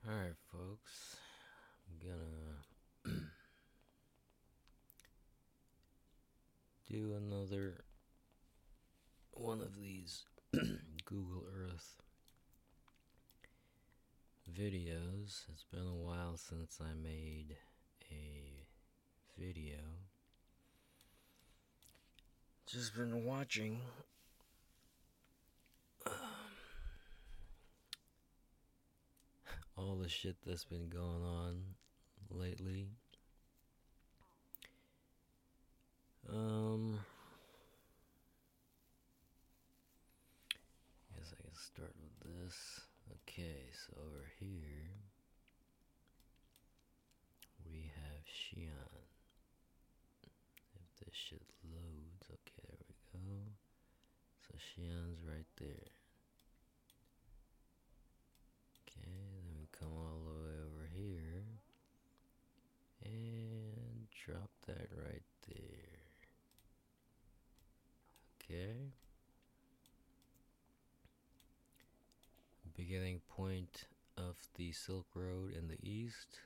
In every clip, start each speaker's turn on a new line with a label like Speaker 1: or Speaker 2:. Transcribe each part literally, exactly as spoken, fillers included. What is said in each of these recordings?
Speaker 1: Alright, folks. I'm gonna do another one of these Google Earth videos. It's been a while since I made a video. Just been watching um, all the shit that's been going on lately. Um, I guess I can start with this. Okay, so over here we have Xi'an. If this shit loads, okay, there we go. So Xi'an's right there. Okay, then we come all the way over here and drop that right there. Okay. Beginning point of the Silk Road in the east.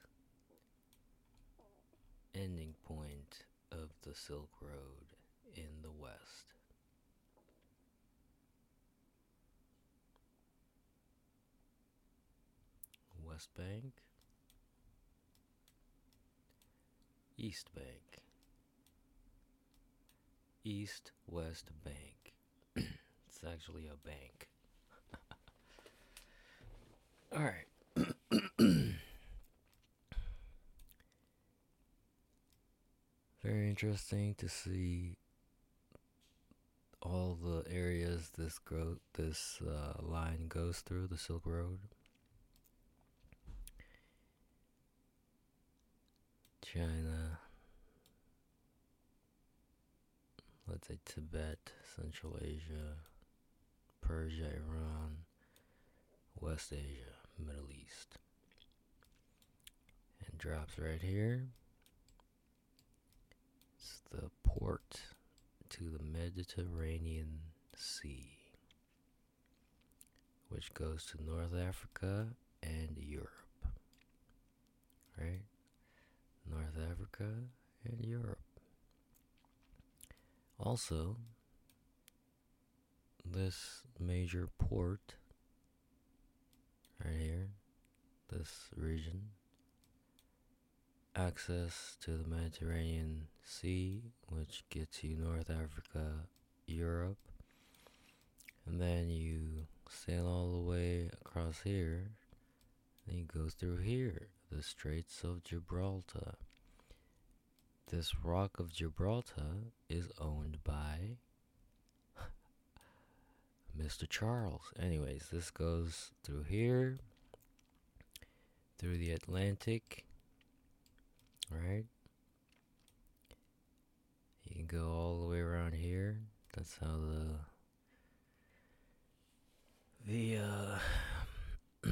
Speaker 1: Ending point of the Silk Road in the west. West Bank. East Bank. East West Bank. It's actually a bank. Alright. Very interesting to see all the areas this grow this uh, line goes through, the Silk Road. China, let's say Tibet, Central Asia, Persia, Iran, West Asia, Middle East. And drops right here. It's the port to the Mediterranean Sea, which goes to North Africa and Europe. Right? North Africa and Europe. Also, this major port right here, this region, access to the Mediterranean Sea, which gets you North Africa, Europe, and then you sail all the way across here, and you go through here, the Straits of Gibraltar. This Rock of Gibraltar is owned by Mister Charles. Anyways, this goes through here, through the Atlantic, right? You can go all the way around here. That's how the the uh,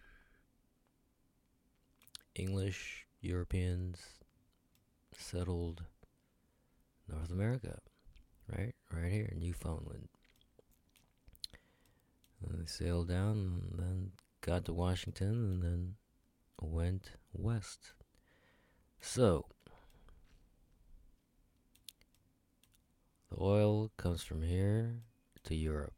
Speaker 1: English Europeans settled North America, right? Right here, Newfoundland. And they sailed down and then got to Washington and then went west. So, the oil comes from here to Europe.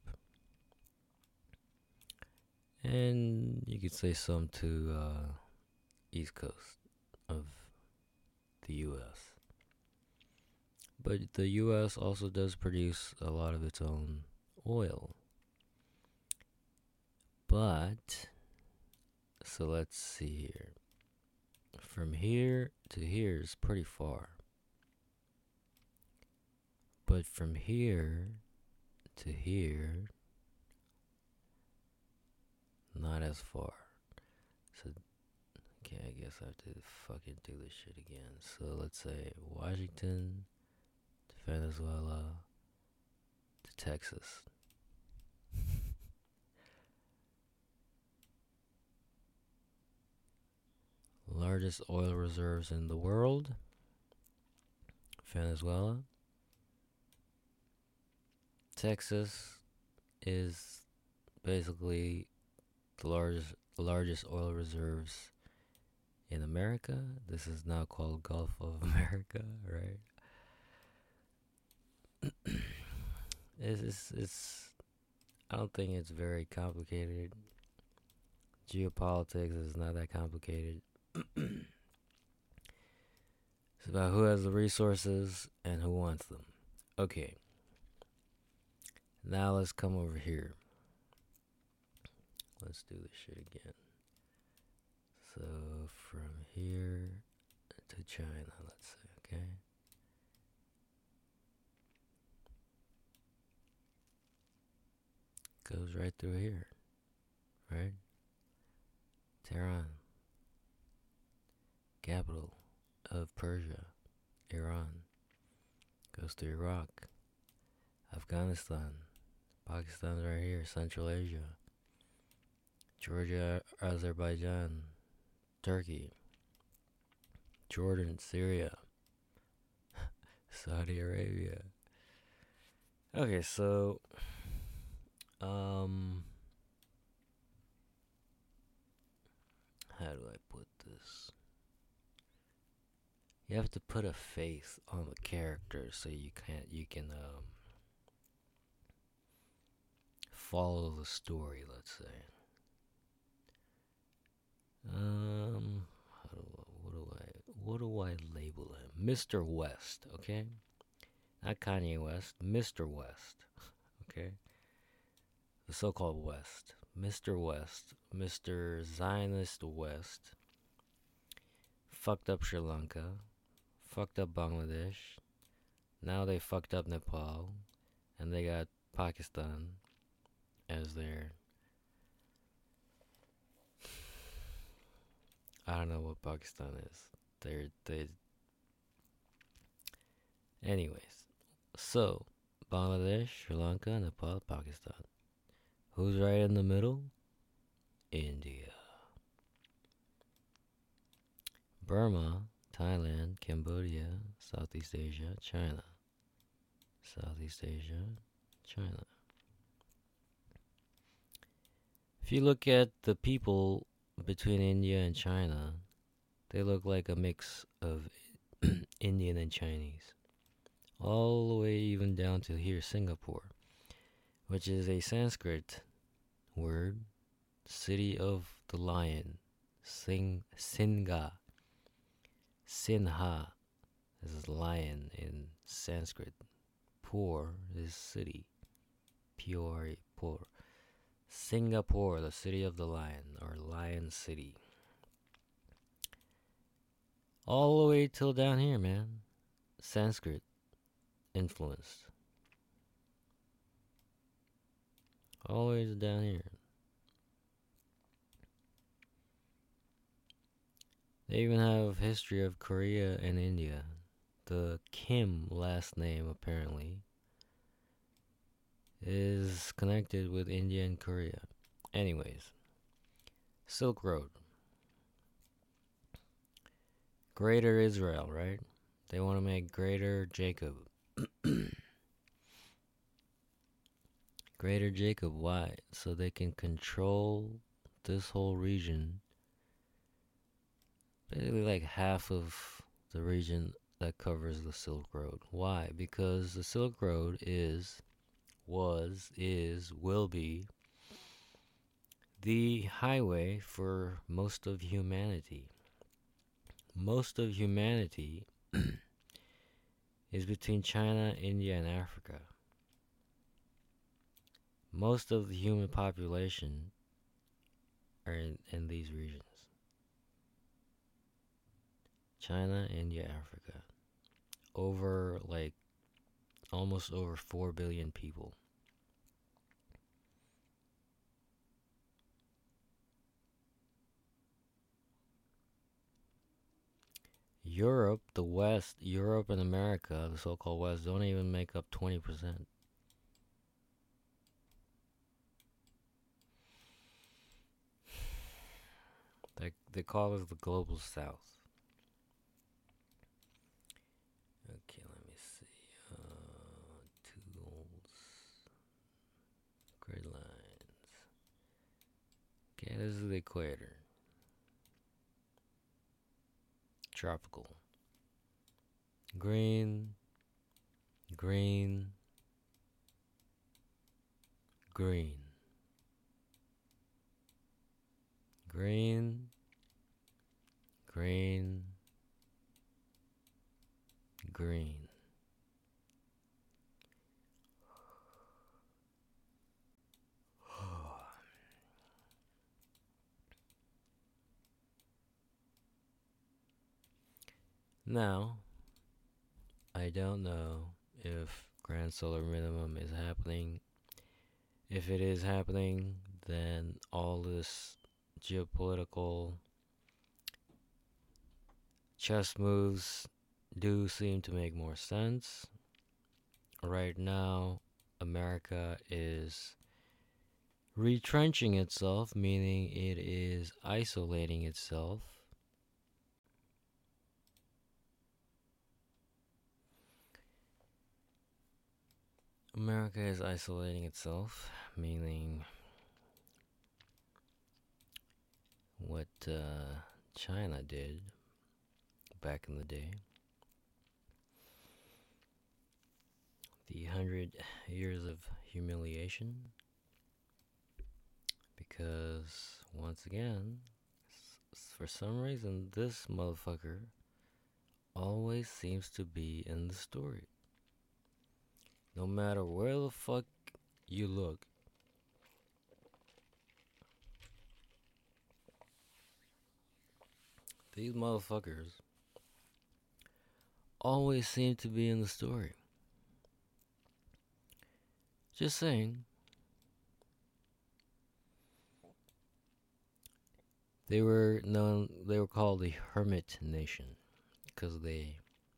Speaker 1: And you could say some to uh, East Coast of the U S. But the U S also does produce a lot of its own oil. But, so let's see here. From here to here is pretty far. But from here to here, not as far. So, okay, I guess I have to fucking do this shit again. So let's say Washington to Venezuela to Texas. Largest oil reserves in the world, Venezuela. Texas is basically the largest largest oil reserves in America. This is now called Gulf of America, right? it's, it's it's I don't think it's very complicated. Geopolitics is not that complicated. It's about who has the resources and who wants them. Okay. Now let's come over here. Let's do this shit again. So from here to China, let's say, okay? Goes right through here, right? Tehran, capital of Persia, Iran. Goes to Iraq, Afghanistan, Pakistan's right here, Central Asia, Georgia, Azerbaijan, Turkey, Jordan, Syria, Saudi Arabia. Okay, so um how do I put this? You have to put a face on the character so you can't you can um follow the story, let's say. Um how do I, what do I what do I label him? Mister West, okay? Not Kanye West, Mister West. Okay? The so-called West. Mister West. Mister Zionist West. Fucked up Sri Lanka. Fucked up Bangladesh. Now they fucked up Nepal. And they got Pakistan as their... I don't know what Pakistan is. They're... They... Anyways. So, Bangladesh, Sri Lanka, Nepal, Pakistan. Who's right in the middle? India. Burma, Thailand, Cambodia, Southeast Asia, China. Southeast Asia, China. If you look at the people between India and China, they look like a mix of Indian and Chinese. All the way even down to here, Singapore, which is a Sanskrit word, city of the lion, Sing, Singa. Sinha is lion in Sanskrit. Pur is city. P O R E, Pur. Singapore, the city of the lion, or lion city. All the way till down here, man. Sanskrit influenced. Always down here. They even have history of Korea and India. The Kim last name, apparently, is connected with India and Korea. Anyways, Silk Road. Greater Israel, right? They want to make Greater Jacob. Greater Jacob, why? So they can control this whole region. Basically like half of the region that covers the Silk Road. Why? Because the Silk Road is, was, is, will be the highway for most of humanity. Most of humanity is between China, India, and Africa. Most of the human population are in, in these regions. China, India, Africa. Over, like, almost over four billion people. Europe, the West, Europe and America, the so-called West, don't even make up twenty percent. They, they call it the global South. Okay, let me see. Uh, tools. Grid lines. Okay, this is the equator. Tropical. Green, green, green. Green, green, green. Now, I don't know if grand solar minimum is happening. If it is happening, then all this geopolitical chess moves do seem to make more sense. Right now, America is retrenching itself, meaning it is isolating itself. America is isolating itself, meaning what uh, China did back in the day. The hundred years of humiliation. Because, once again, s- for some reason, this motherfucker always seems to be in the story. No matter where the fuck you look, these motherfuckers always seem to be in the story. Just saying. They were known, they were called the Hermit Nation because they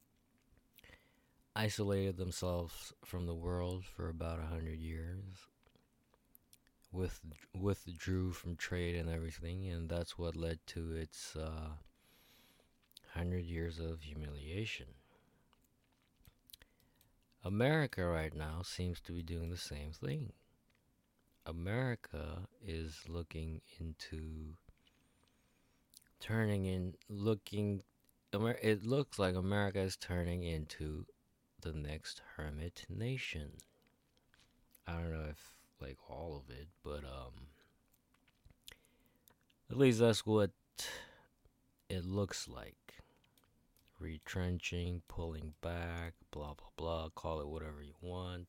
Speaker 1: isolated themselves from the world for about a hundred years. With withdrew from trade and everything, and that's what led to its uh, hundred years of humiliation. America right now seems to be doing the same thing. America is looking into turning in, looking, Amer- it looks like America is turning into the next hermit nation. I don't know if like all of it, but um, at least that's what it looks like. Retrenching, pulling back, blah blah blah, call it whatever you want.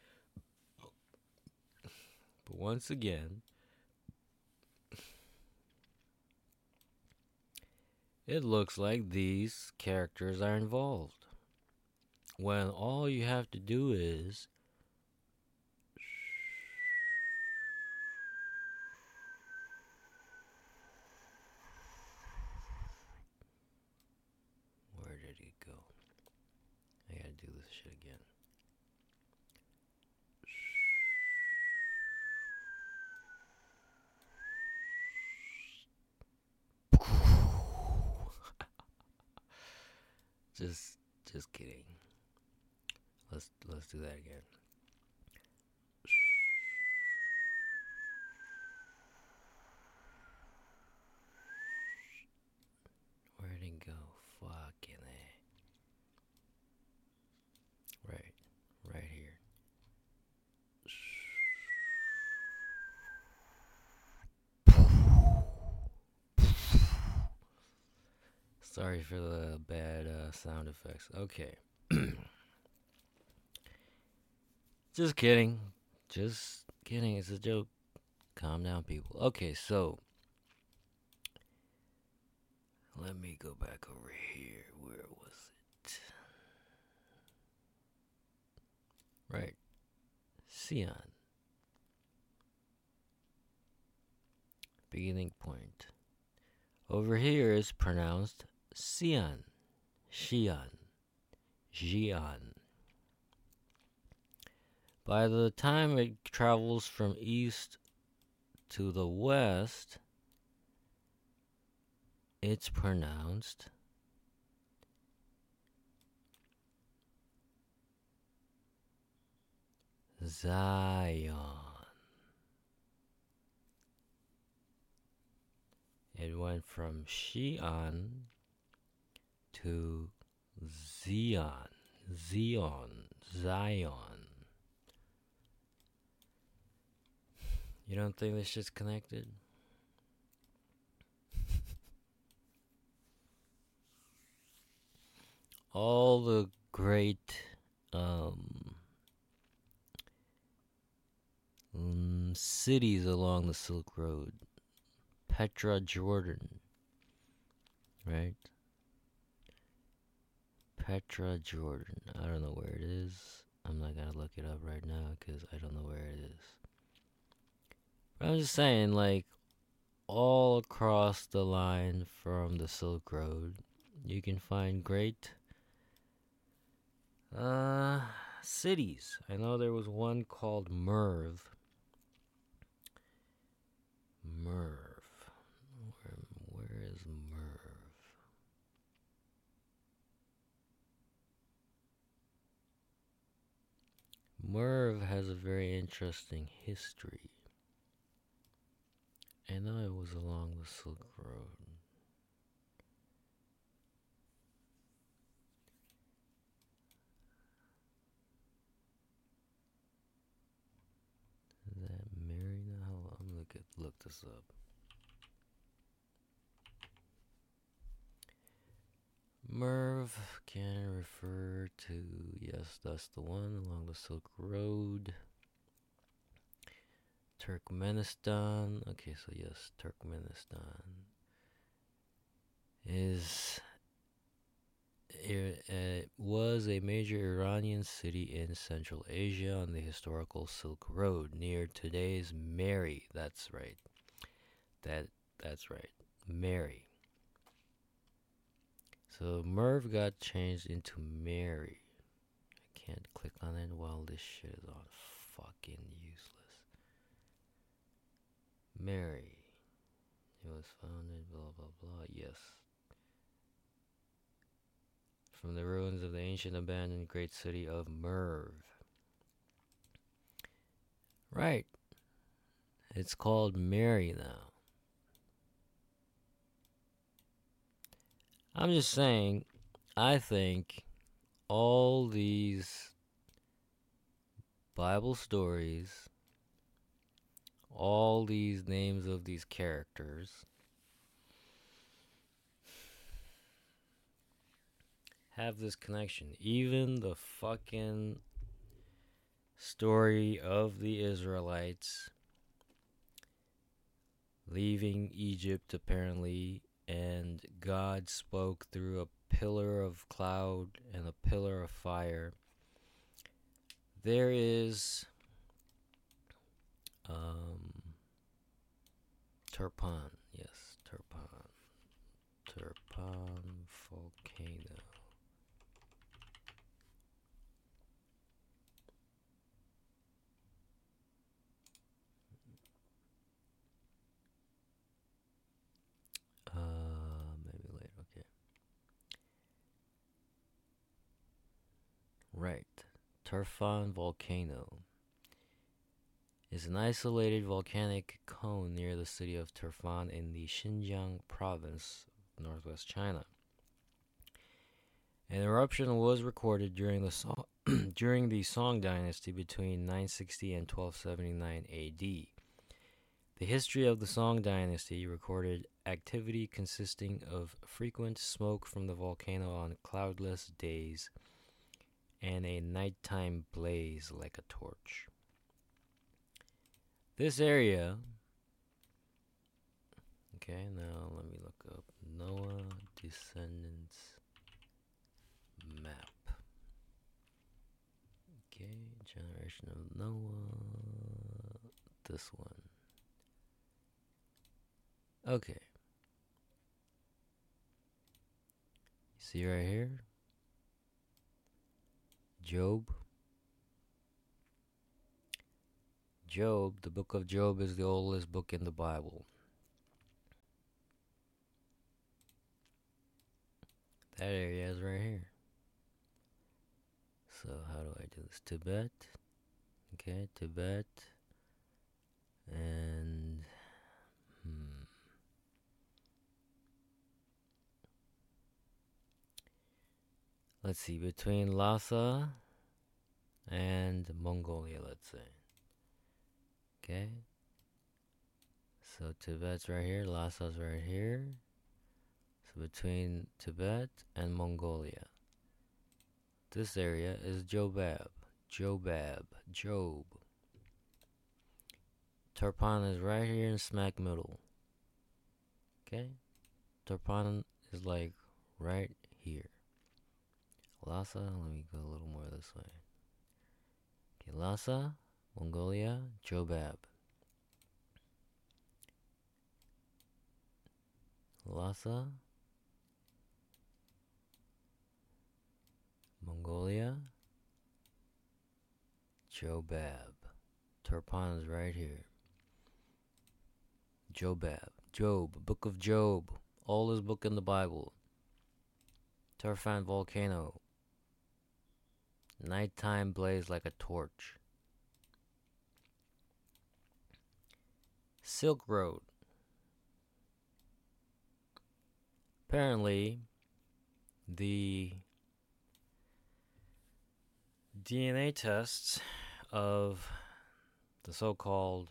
Speaker 1: But once again, it looks like these characters are involved. When all you have to do is where did it go? I gotta do this shit again. just just kidding. Let's let's do that again. Where'd it go? Fucking A. Right. Right here. Sorry for the bad uh, sound effects. Okay. Just kidding. Just kidding. It's a joke. Calm down, people. Okay, so let me go back over here. Where was it? Right. Xi'an. Beginning point. Over here is pronounced Xi'an. Xi'an. Xi'an. By the time it travels from east to the west, it's pronounced Zion. It went from Xi'an to Xi'an, Zion, Zion. You don't think this shit's connected? All the great um, um, cities along the Silk Road. Petra, Jordan, right? Petra, Jordan. I don't know where it is. I'm not gonna look it up right now because I don't know where it is. But I'm just saying, like, all across the line from the Silk Road, you can find great uh, cities. I know there was one called Merv. Merv. Where, where is Merv? Merv has a very interesting history. I know it was along the Silk Road. Is that Mary now? Hold on, I'm gonna look, at, look this up. Merv can refer to, yes, that's the one along the Silk Road. Turkmenistan. Okay, so yes, Turkmenistan is it, it was a major Iranian city in Central Asia on the historical Silk Road near today's Mary. That's right. That that's right. Mary. So Merv got changed into Mary. I can't click on it while this shit is on. Fucking useless. Mary. It was founded, blah, blah, blah. Yes. From the ruins of the ancient abandoned great city of Merv. Right. It's called Mary now. I'm just saying, I think all these Bible stories, all these names of these characters, have this connection. Even the fucking story of the Israelites leaving Egypt, apparently, and God spoke through a pillar of cloud and a pillar of fire. There is um, Turpan, yes, Turpan, Turpan volcano. Uh, maybe later, okay. Right. Turfan volcano is an isolated volcanic cone near the city of Turfan in the Xinjiang province of northwest China. An eruption was recorded during the Song, during the Song dynasty between nine sixty and twelve seventy-nine A D. The history of the Song dynasty recorded activity consisting of frequent smoke from the volcano on cloudless days and a nighttime blaze like a torch. This area, okay, now let me look up Noah descendants map. Okay, generation of Noah, this one. Okay. See right here? Job. Job, the book of Job is the oldest book in the Bible. That area is right here. So how do I do this? Tibet. Okay, Tibet. And hmm. let's see, between Lhasa and Mongolia, let's say. Okay? So Tibet's right here, Lhasa's right here. So between Tibet and Mongolia. This area is Jobab. Jobab. Job. Turpan is right here in smack middle. Okay? Turpan is like right here. Lhasa, let me go a little more this way. Okay, Lhasa, Mongolia, Jobab. Lhasa, Mongolia, Jobab. Turpan is right here. Jobab. Job. Book of Job. Oldest book in the Bible. Turfan volcano. Nighttime blaze like a torch. Silk Road. Apparently, the D N A tests of the so-called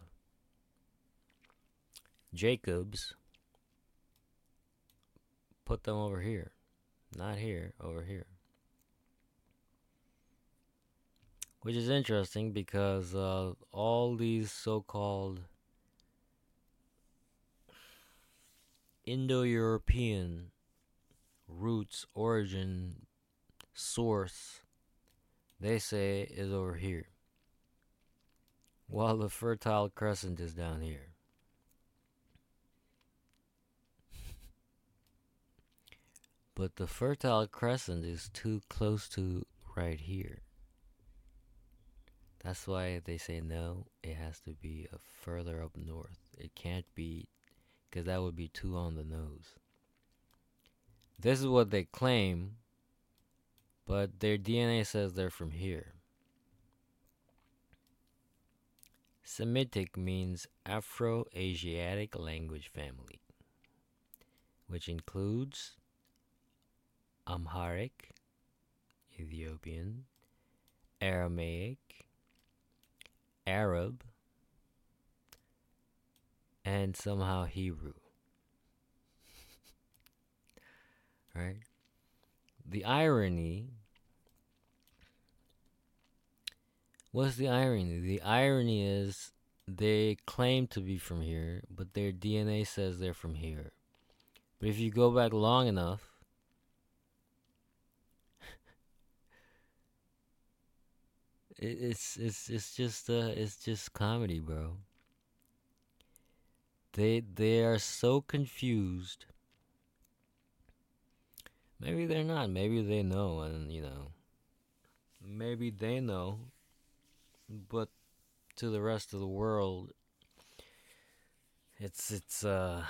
Speaker 1: Jacobs put them over here. Not here, over here. Which is interesting because uh, all these so-called Indo-European roots, origin, source, they say is over here. While the Fertile Crescent is down here. But the Fertile Crescent is too close to right here. That's why they say no, it has to be a further up north. It can't be, because that would be too on the nose. This is what they claim, but their D N A says they're from here. Semitic means Afro-Asiatic language family, which includes Amharic, Ethiopian, Aramaic, Arab, and somehow Hebrew. Right? The irony, what's the irony? The irony is they claim to be from here, but their D N A says they're from here. But if you go back long enough, it, it's it's it's just uh it's just comedy, bro. They they are so confused. Maybe they're not. Maybe they know, and you know, maybe they know, but to the rest of the world, it's it's uh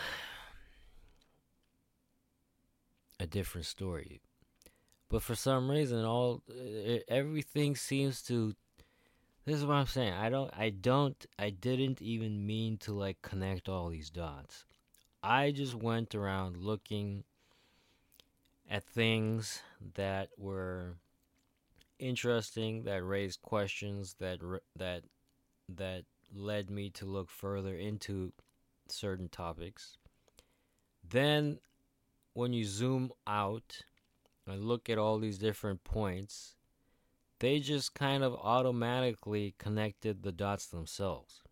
Speaker 1: a different story. But for some reason, all everything seems to. This is what I'm saying. I don't. I don't. I didn't even mean to like connect all these dots. I just went around looking at things that were interesting, that raised questions, that that that led me to look further into certain topics. Then, when you zoom out and look at all these different points, they just kind of automatically connected the dots themselves.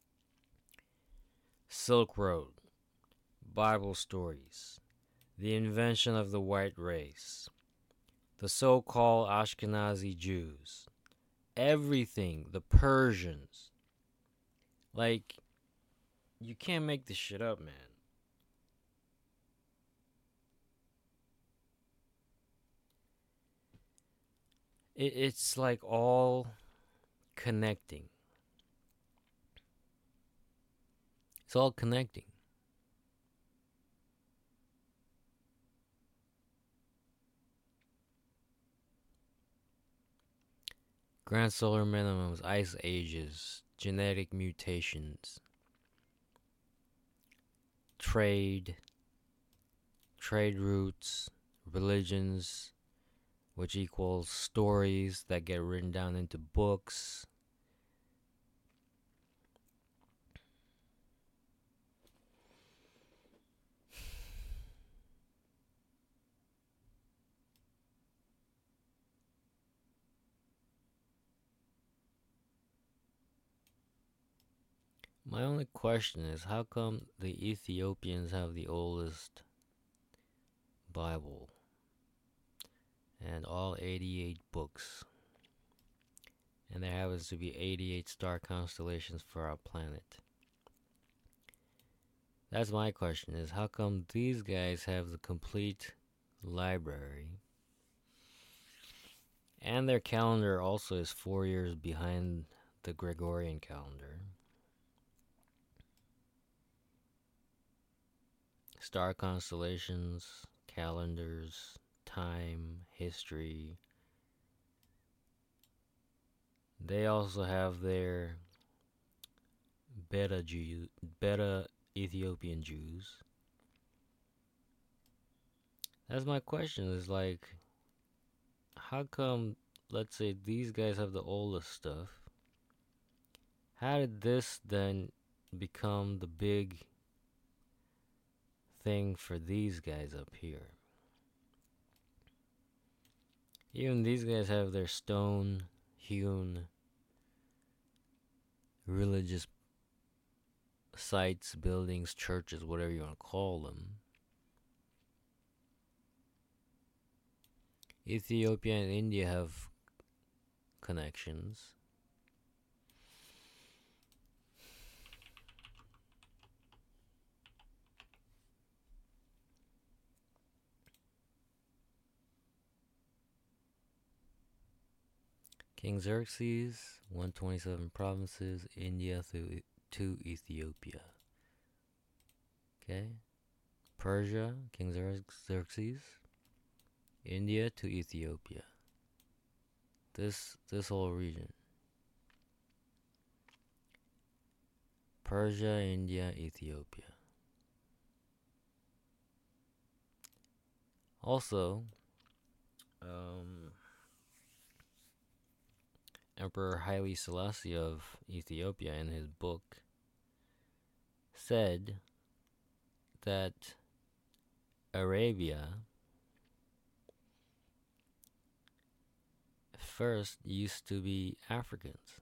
Speaker 1: Silk Road, Bible stories, the invention of the white race, the so-called Ashkenazi Jews, everything, the Persians. Like, you can't make this shit up, man. It, it's like all connecting. It's all connecting. Grand solar minimums, ice ages, genetic mutations, trade, trade routes, religions, which equals stories that get written down into books. My only question is, how come the Ethiopians have the oldest Bible and all eighty-eight books, and there happens to be eighty-eight star constellations for our planet? That's my question, is how come these guys have the complete library, and their calendar also is four years behind the Gregorian calendar? Star constellations, calendars, time, history. They also have their beta Jew, beta Ethiopian Jews. That's my question, is like, how come, let's say, these guys have the oldest stuff? How did this then become the big thing for these guys up here? Even these guys have their stone hewn religious sites, buildings, churches, whatever you want to call them. Ethiopia and India have connections. King Xerxes, one hundred twenty-seven provinces, India through to Ethiopia. Okay? Persia, King Xerxes, India to Ethiopia. This this whole region. Persia, India, Ethiopia. Also, um, Emperor Haile Selassie of Ethiopia, in his book, said that Arabia first used to be Africans.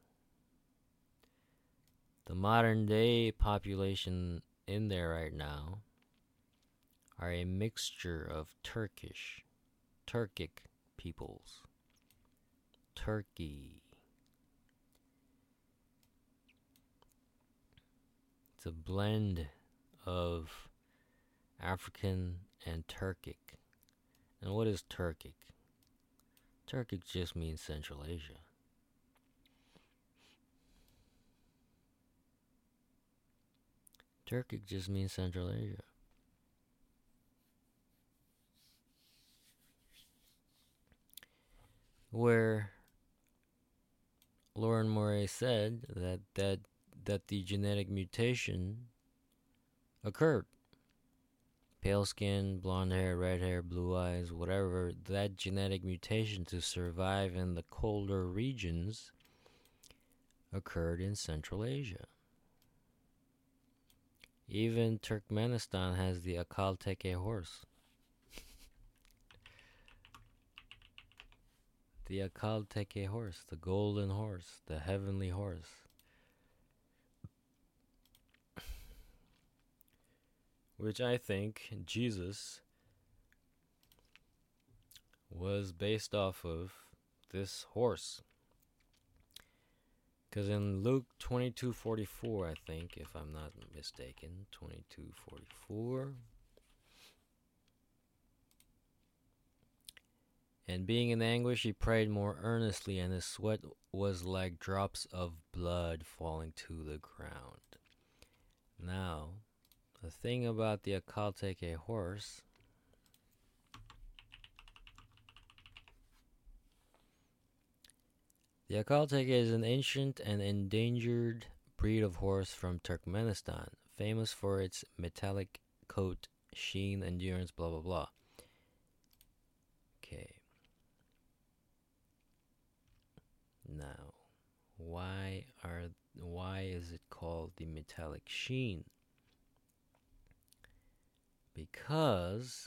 Speaker 1: The modern day population in there right now are a mixture of Turkish, Turkic peoples. Turkey. It's a blend of African and Turkic. And what is Turkic? Turkic just means Central Asia. Turkic just means Central Asia. Where Lauren Moray said that, that that the genetic mutation occurred. Pale skin, blonde hair, red hair, blue eyes, whatever, that genetic mutation to survive in the colder regions occurred in Central Asia. Even Turkmenistan has the Akal Teke horse. The Akal Teke horse, the golden horse, the heavenly horse. Which I think Jesus was based off of this horse. Because in Luke twenty-two forty-four, I think, if I'm not mistaken, twenty-two forty-four. And being in anguish, he prayed more earnestly, and his sweat was like drops of blood falling to the ground. Now, the thing about the Akal Teke horse, the Akal Teke is an ancient and endangered breed of horse from Turkmenistan, famous for its metallic coat, sheen, endurance, blah blah blah. Okay. now. Why are why is it called the metallic sheen? Because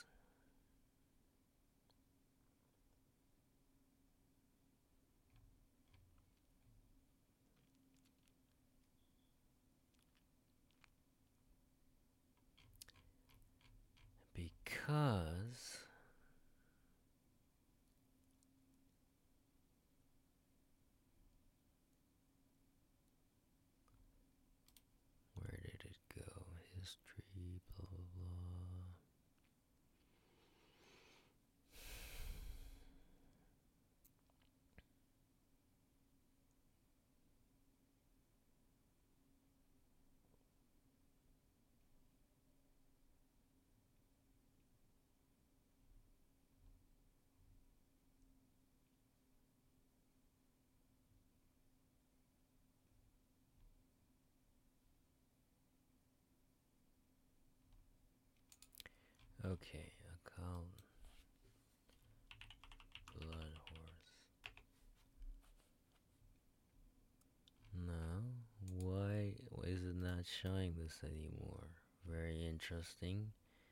Speaker 1: because where did it go? History, blah blah blah. Okay, account blood horse. No, why is it not showing this anymore? Very interesting.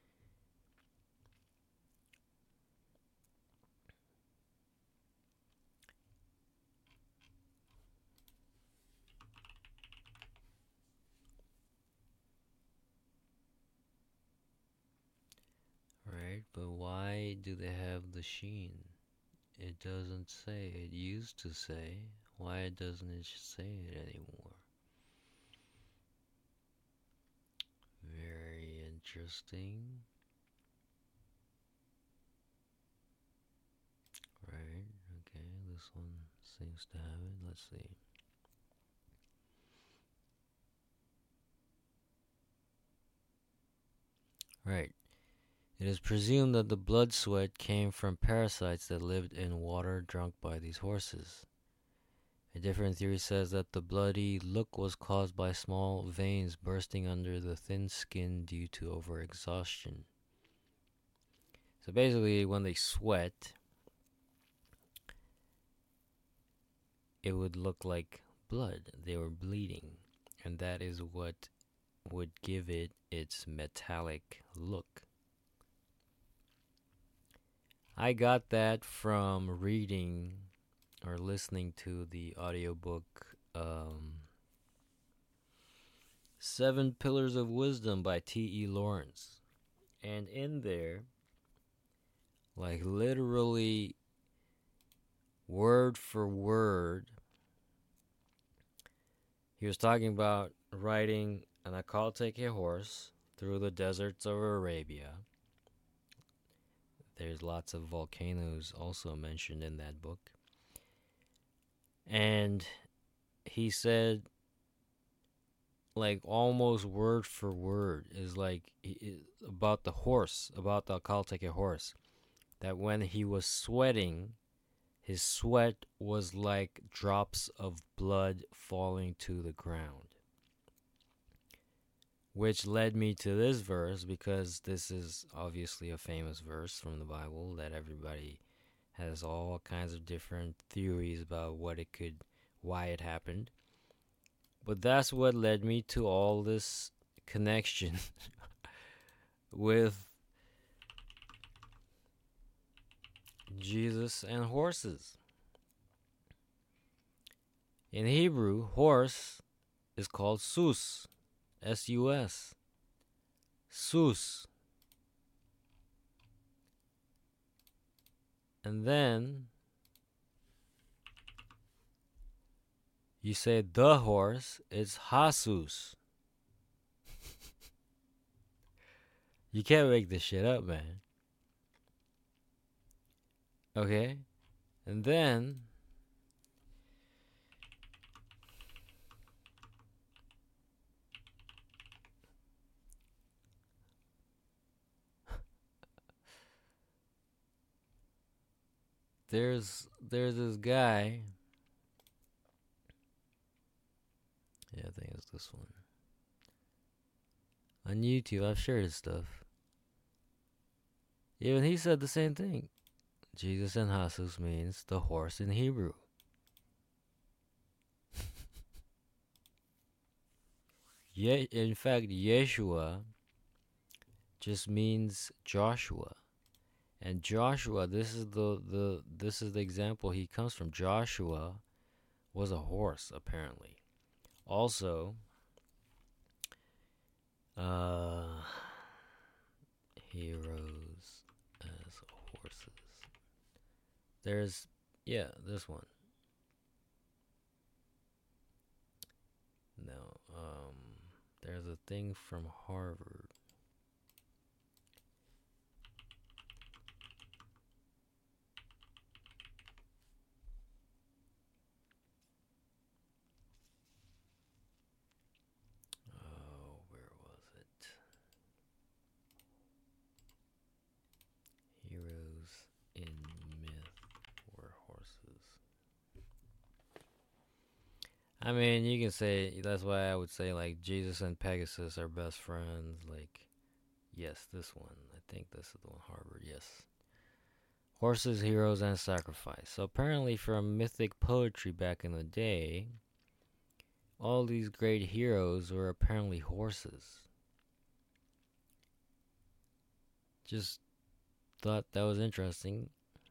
Speaker 1: Right, but why do they have the sheen? It doesn't say. It used to say. Why doesn't it say it anymore? Very interesting. Right, okay, this one seems to have it. Let's see. Right. It is presumed that the blood sweat came from parasites that lived in water drunk by these horses. A different theory says that the bloody look was caused by small veins bursting under the thin skin due to overexhaustion. So basically, when they sweat, it would look like blood. They were bleeding. And that is what would give it its metallic look. I got that from reading or listening to the audiobook um, Seven Pillars of Wisdom by T E Lawrence. And in there, like literally word for word, he was talking about riding an Akalteke horse through the deserts of Arabia. There's lots of volcanoes also mentioned in that book. And he said, like almost word for word, is like about the horse, about the Akalteke horse, that when he was sweating, his sweat was like drops of blood falling to the ground. Which led me to this verse, because this is obviously a famous verse from the Bible that everybody has all kinds of different theories about what it could, why it happened. But that's what led me to all this connection with Jesus and horses. In Hebrew, horse is called sus. S U S. Sus. And then you say the horse, it's Hasus. You can't make this shit up, man. Okay? And then there's there's this guy. Yeah, I think it's this one. On YouTube, I've shared his stuff. Even he said the same thing. Jesus and Hasus means the horse in Hebrew. Ye- in fact, Yeshua just means Joshua. And Joshua, this is the, the this is the example he comes from. Joshua was a horse, apparently. Also, uh, heroes as horses. There's, yeah, this one. No, um, there's a thing from Harvard. Oh, where was it? Heroes in myth were horses. I mean, you can say, that's why I would say, like, Jesus and Pegasus are best friends. Like, yes, this one. I think this is the one, Harvard, yes. Horses, heroes, and sacrifice. So apparently from mythic poetry back in the day, all these great heroes were apparently horses. Just thought that was interesting.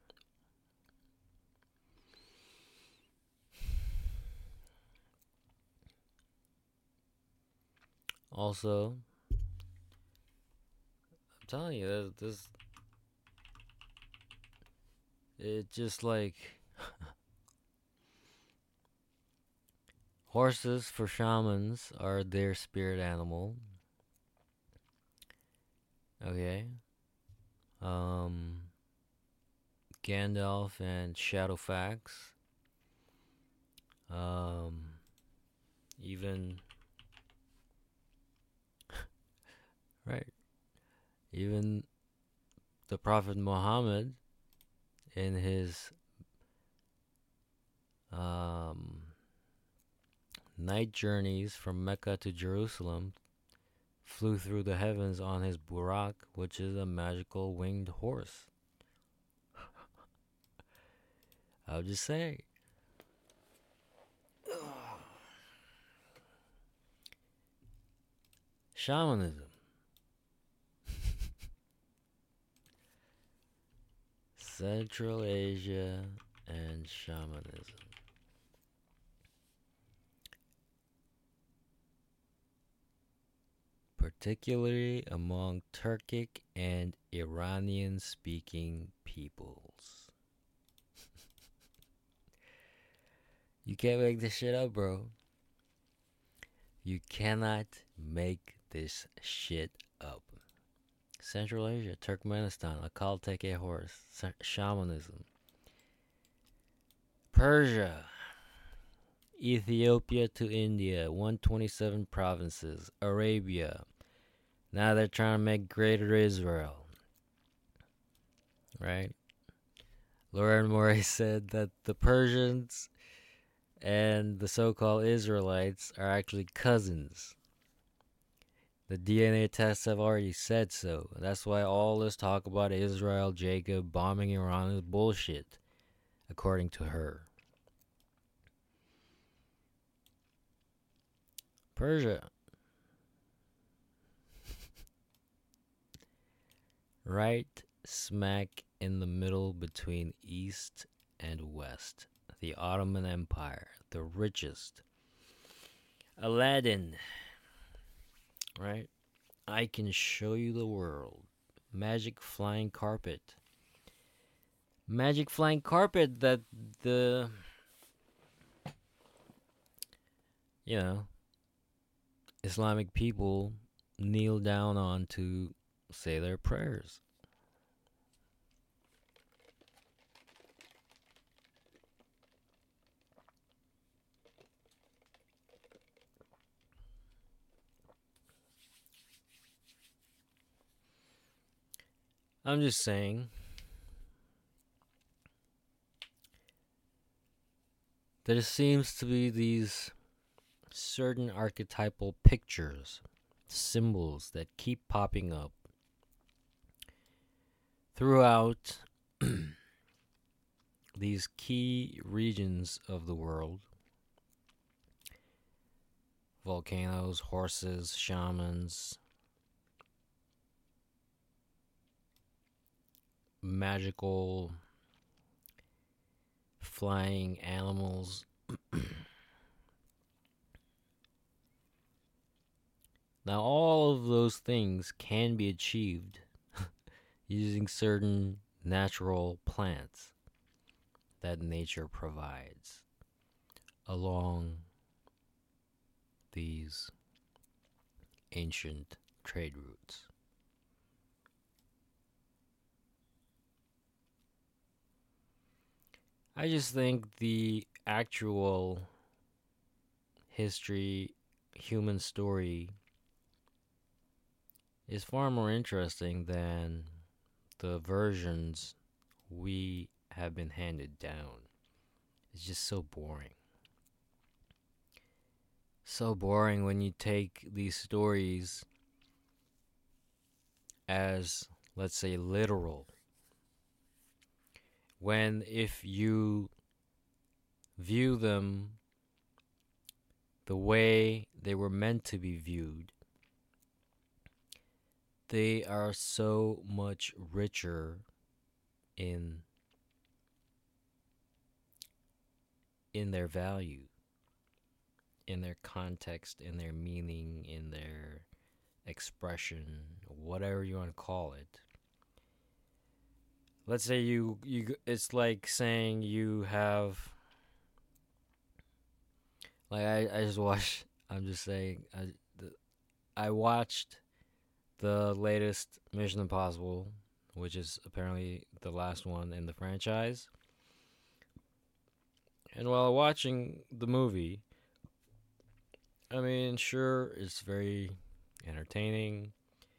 Speaker 1: Also, I'm telling you, this, this it just like horses for shamans are their spirit animal. Okay. Um, Gandalf and Shadowfax. Um, even right, even the Prophet Muhammad in his um, night journeys from Mecca to Jerusalem flew through the heavens on his Burak, which is a magical winged horse. I'll just say. Shamanism. Central Asia and shamanism. Particularly among Turkic and Iranian speaking peoples. You can't make this shit up, bro. You cannot make this shit up. Central Asia, Turkmenistan, occult teke horse, shamanism. Persia, Ethiopia to India, one hundred twenty-seven provinces. Arabia, now they're trying to make greater Israel. Right? Lauren Morey said that the Persians and the so-called Israelites are actually cousins. The D N A tests have already said so. That's why all this talk about Israel, Jacob, bombing Iran is bullshit, according to her. Persia. Right smack in the middle between East and West. The Ottoman Empire, the richest. Aladdin. Right? I can show you the world. Magic flying carpet. Magic flying carpet that the, you know, Islamic people kneel down on to say their prayers. I'm just saying, there seems to be these certain archetypal pictures, symbols that keep popping up throughout these key regions of the world volcanoes, horses, shamans, magical flying animals. Now, all of those things can be achieved using certain natural plants that nature provides along these ancient trade routes. I just think the actual history, human story, is far more interesting than the versions we have been handed down. It's just so boring. So boring when you take these stories as, let's say, literal. When if you view them the way they were meant to be viewed, they are so much richer in in their value, in their context, in their meaning, in their expression, whatever you want to call it. Let's say you you it's like saying you have, like I, I just watched I'm just saying I the, I watched the latest Mission Impossible, which is apparently the last one in the franchise. And while watching the movie, I mean, sure, it's very entertaining,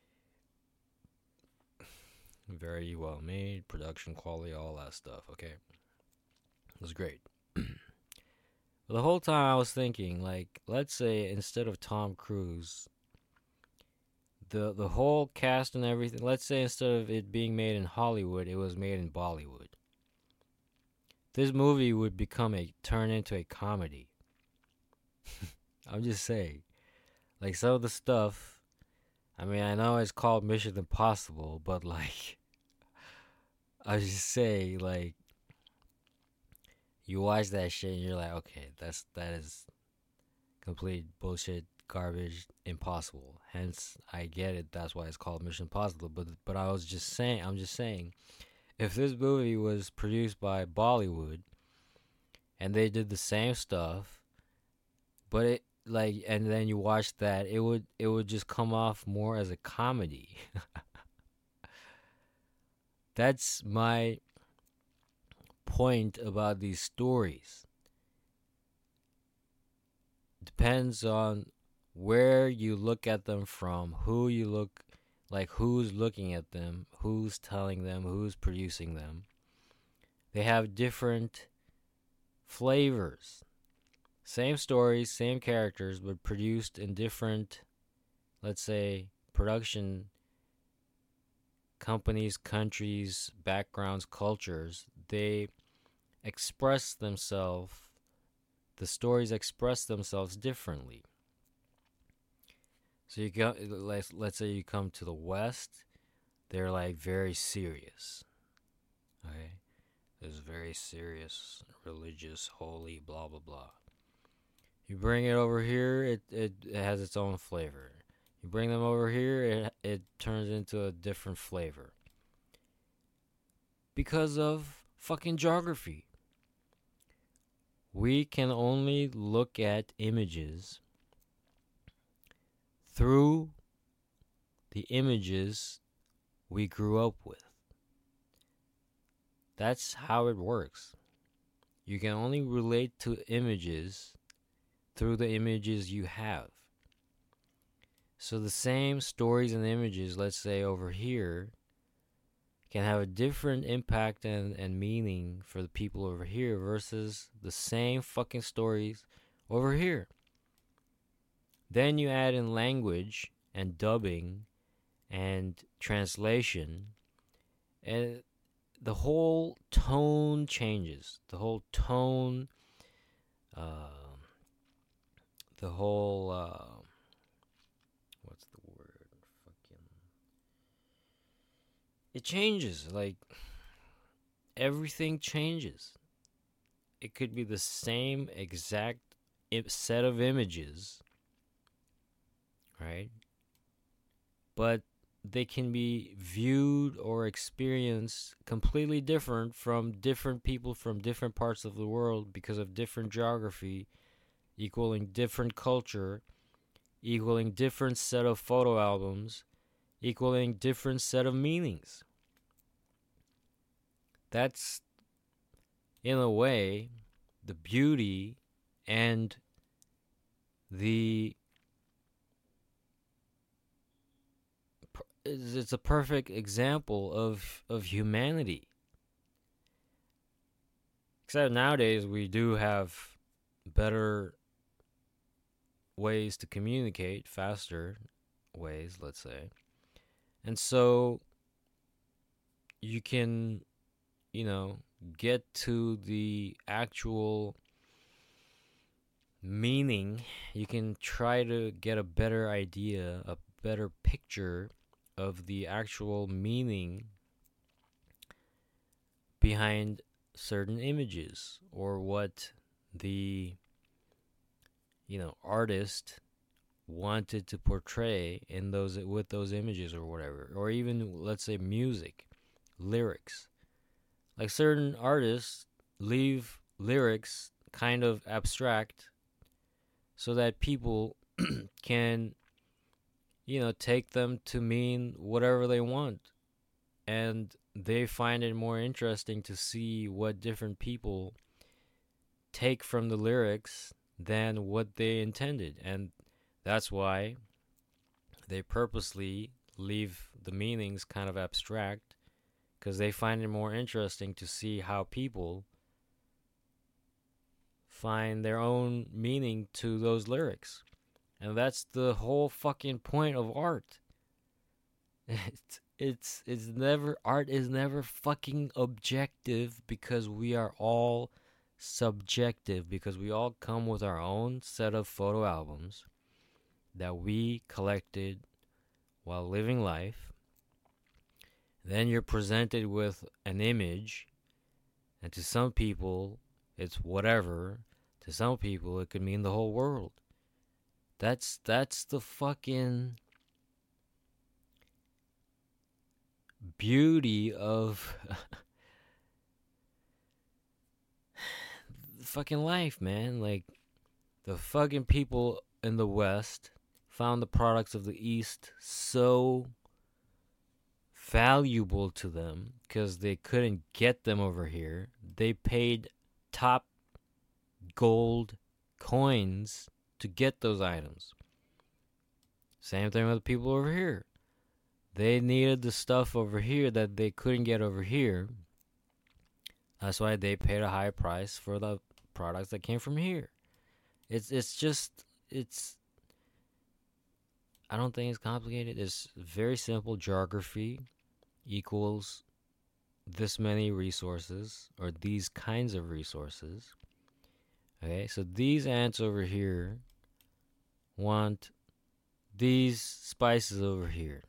Speaker 1: very well made, production quality, all that stuff, okay? It was great. The whole time I was thinking, like, let's say instead of Tom Cruise, the the whole cast and everything, let's say instead of it being made in Hollywood, it was made in Bollywood. This movie would become a turn into a comedy. I'm just saying. Like some of the stuff, I mean, I know it's called Mission Impossible, but like I was just saying, like, you watch that shit and you're like, okay, that's that is complete bullshit, garbage, impossible. Hence, I get it. That's why it's called Mission Impossible. But but I was just saying, I'm just saying, if this movie was produced by Bollywood and they did the same stuff, but it like, and then you watch that, it would it would just come off more as a comedy. That's my point about these stories. Depends on where you look at them from, who you look, like who's looking at them, who's telling them, who's producing them. They have different flavors. Same stories, same characters, but produced in different, let's say, production companies, countries, backgrounds, cultures. They express themselves, the stories express themselves differently. So you go, let's, let's say you come to the West, they're like very serious. Okay? It's very serious, religious, holy, blah, blah, blah. You bring it over here, it, it, it has its own flavor. You bring them over here, it, it turns into a different flavor. Because of fucking geography. We can only look at images through the images we grew up with. That's how it works. You can only relate to images through the images you have. So the same stories and images, let's say over here, can have a different impact and, and meaning for the people over here versus the same fucking stories over here. Then you add in language and dubbing and translation, and the whole tone changes. The whole tone, uh, the whole uh, what's the word? Fucking. It changes. Like everything changes. It could be the same exact set of images, right? But they can be viewed or experienced completely different from different people from different parts of the world because of different geography, equaling different culture, equaling different set of photo albums, equaling different set of meanings. That's, in a way, the beauty and the it's a perfect example of of humanity. Except nowadays we do have better ways to communicate, faster ways, let's say. And so you can, you know, get to the actual meaning. You can try to get a better idea, a better picture of the actual meaning behind certain images, or what the, you know, artist wanted to portray in those with those images or whatever. Or even, let's say, music, lyrics. Like certain artists leave lyrics kind of abstract so that people can, you know, take them to mean whatever they want. And they find it more interesting to see what different people take from the lyrics than what they intended. And that's why they purposely leave the meanings kind of abstract, because they find it more interesting to see how people find their own meaning to those lyrics. And that's the whole fucking point of art. It's it's it's never art is never fucking objective, because we are all subjective, because we all come with our own set of photo albums that we collected while living life. Then you're presented with an image, and to some people it's whatever. To some people it could mean the whole world. That's that's the fucking beauty of fucking life, man. Like, the fucking people in the West found the products of the East so valuable to them because they couldn't get them over here. They paid top gold coins to get those items. Same thing with the people over here. They needed the stuff over here that they couldn't get over here. That's why they paid a high price for the products that came from here. It's it's just it's I don't think it's complicated. It's very simple. Geography equals this many resources, or these kinds of resources. Okay, so these ants over here want these spices over here.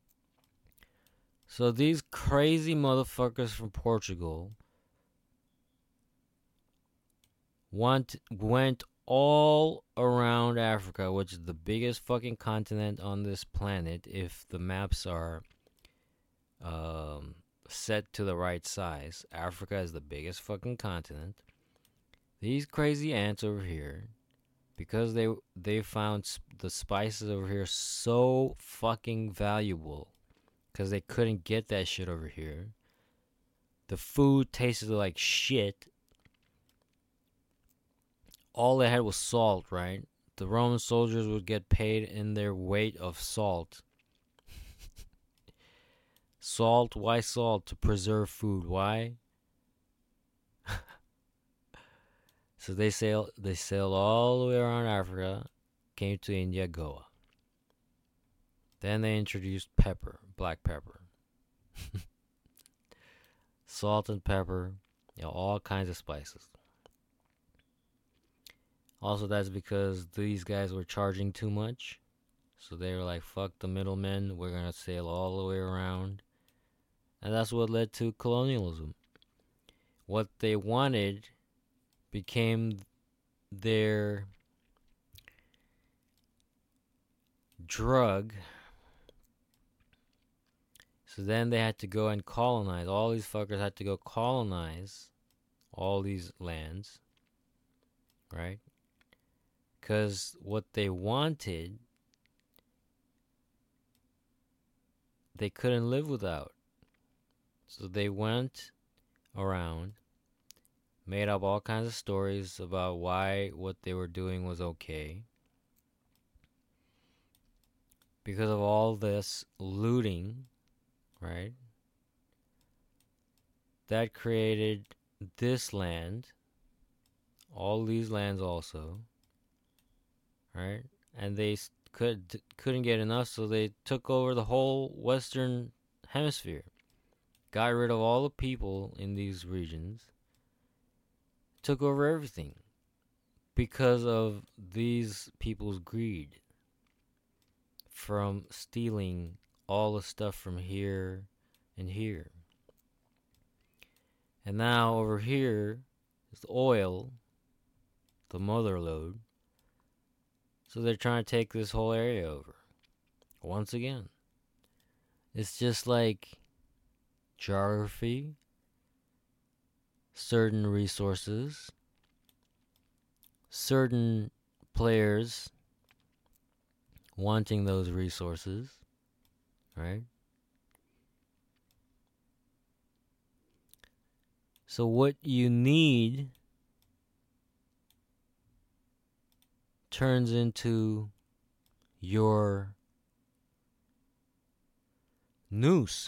Speaker 1: So these crazy motherfuckers from Portugal want went all around Africa, which is the biggest fucking continent on this planet if the maps are um, set to the right size. Africa is the biggest fucking continent. These crazy ants over here, because they they found sp- the spices over here so fucking valuable, because they couldn't get that shit over here. The food tasted like shit. All they had was salt, right? The Roman soldiers would get paid in their weight of salt. Salt, why salt? To preserve food. Why? So they sailed they sailed all the way around Africa, came to India, Goa. Then they introduced pepper, black pepper. Salt and pepper, you know, all kinds of spices. Also, that's because these guys were charging too much. So they were like, fuck the middlemen, we're gonna sail all the way around. And that's what led to colonialism. What they wanted became their drug. So then they had to go and colonize. All these fuckers had to go colonize all these lands, right? Because what they wanted, they couldn't live without. So they went around, made up all kinds of stories about why what they were doing was okay. Because of all this looting, right? That created this land, all these lands also, right? And they could couldn't get enough, so they took over the whole Western Hemisphere, got rid of all the people in these regions, took over everything because of these people's greed from stealing all the stuff from here and here. And now over here is the oil, the mother lode. So they're trying to take this whole area over. Once again. It's just like geography, certain resources, certain players wanting those resources, right? So what you need turns into your noose.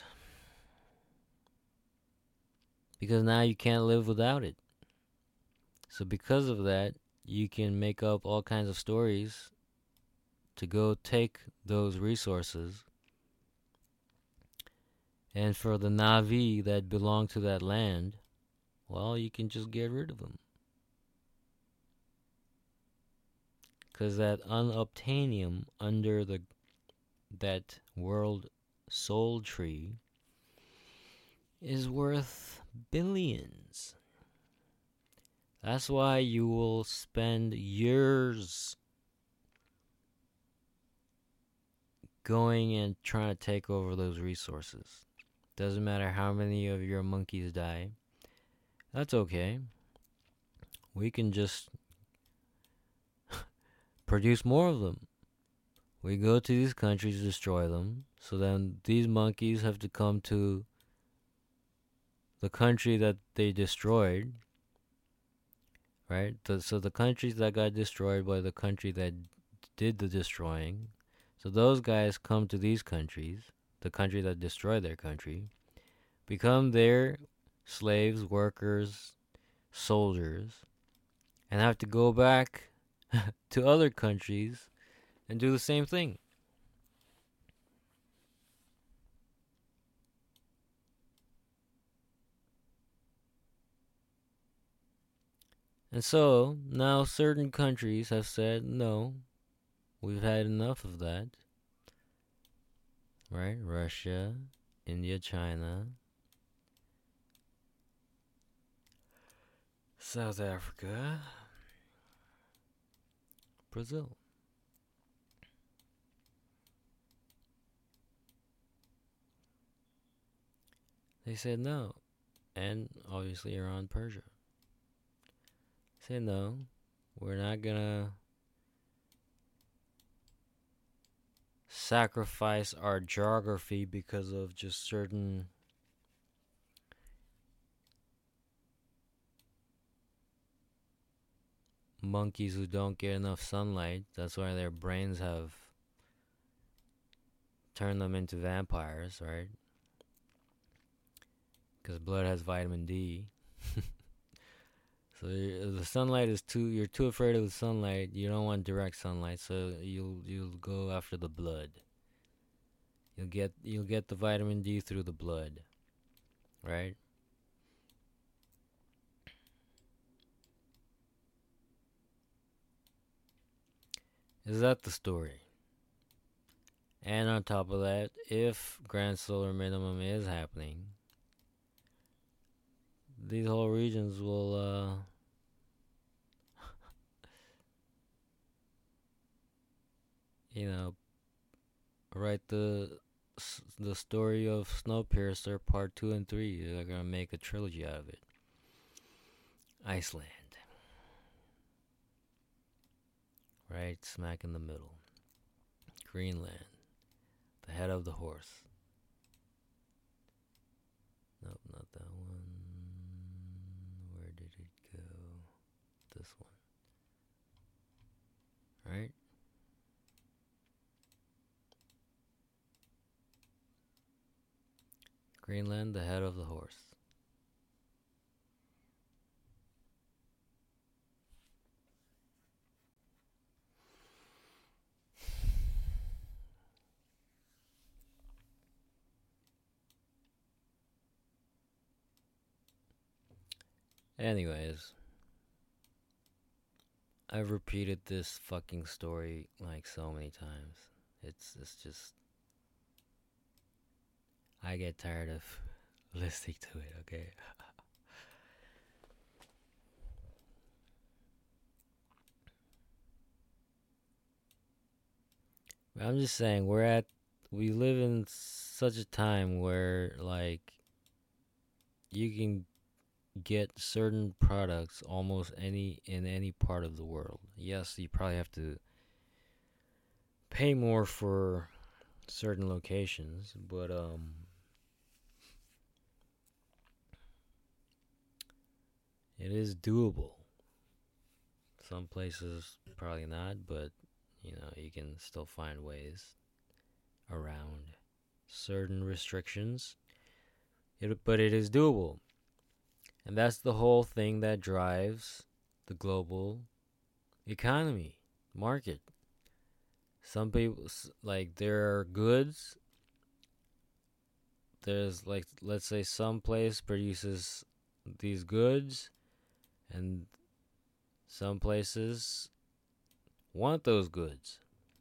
Speaker 1: Because now you can't live without it. So because of that, you can make up all kinds of stories to go take those resources. And for the Na'vi that belong to that land, well, you can just get rid of them. Because that unobtainium under the that world soul tree is worth billions. That's why you will spend years going and trying to take over those resources. Doesn't matter how many of your monkeys die. That's okay. We can just produce more of them. We go to these countries, destroy them. So then these monkeys have to come to the country that they destroyed. Right? So the countries that got destroyed by the country that did the destroying. So those guys come to these countries, the country that destroyed their country, become their slaves, workers, soldiers, and have to go back to other countries and do the same thing. And so now certain countries have said, no, we've had enough of that. Right? Russia, India, China, South Africa, Brazil. They said no. And obviously Iran, Persia. Say no, we're not gonna sacrifice our geography because of just certain monkeys who don't get enough sunlight. That's why their brains have turned them into vampires, right? Because blood has vitamin D. So the sunlight is too. You're too afraid of the sunlight. You don't want direct sunlight, so you'll you'll go after the blood. You'll get you'll get the vitamin D through the blood, right? Is that the story? And on top of that, if grand solar minimum is happening, these whole regions will, uh, you know, write the the story of Snowpiercer Part Two and Three. They're gonna make a trilogy out of it. Iceland, right smack in the middle. Greenland, the head of the horse. Nope, not that one. Where did it go? This one. Right? Greenland, the head of the horse. Anyways, I've repeated this fucking story like so many times. It's it's just I get tired of listening to it, okay? I'm just saying we're at we live in such a time where like you can get certain products almost any in any part of the world. Yes, you probably have to pay more for certain locations, but um it is doable. Some places probably not, but you know, you can still find ways around certain restrictions. It, but it is doable. And that's the whole thing that drives the global economy, market. Some people, like, there are goods. There's, like, let's say some place produces these goods, and some places want those goods.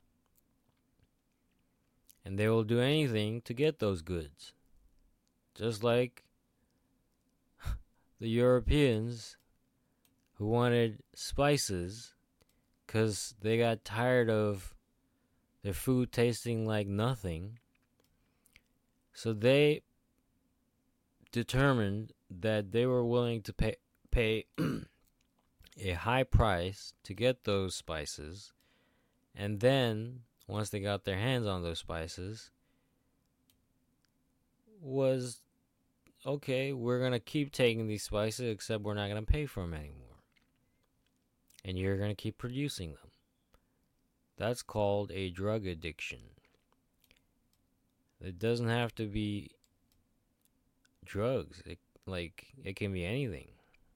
Speaker 1: And they will do anything to get those goods. Just like the Europeans who wanted spices because they got tired of their food tasting like nothing. So they determined that they were willing to pay, pay a high price to get those spices. And then, once they got their hands on those spices, was, okay, we're going to keep taking these spices, except we're not going to pay for them anymore. And you're going to keep producing them. That's called a drug addiction. It doesn't have to be drugs. It, like, it can be anything.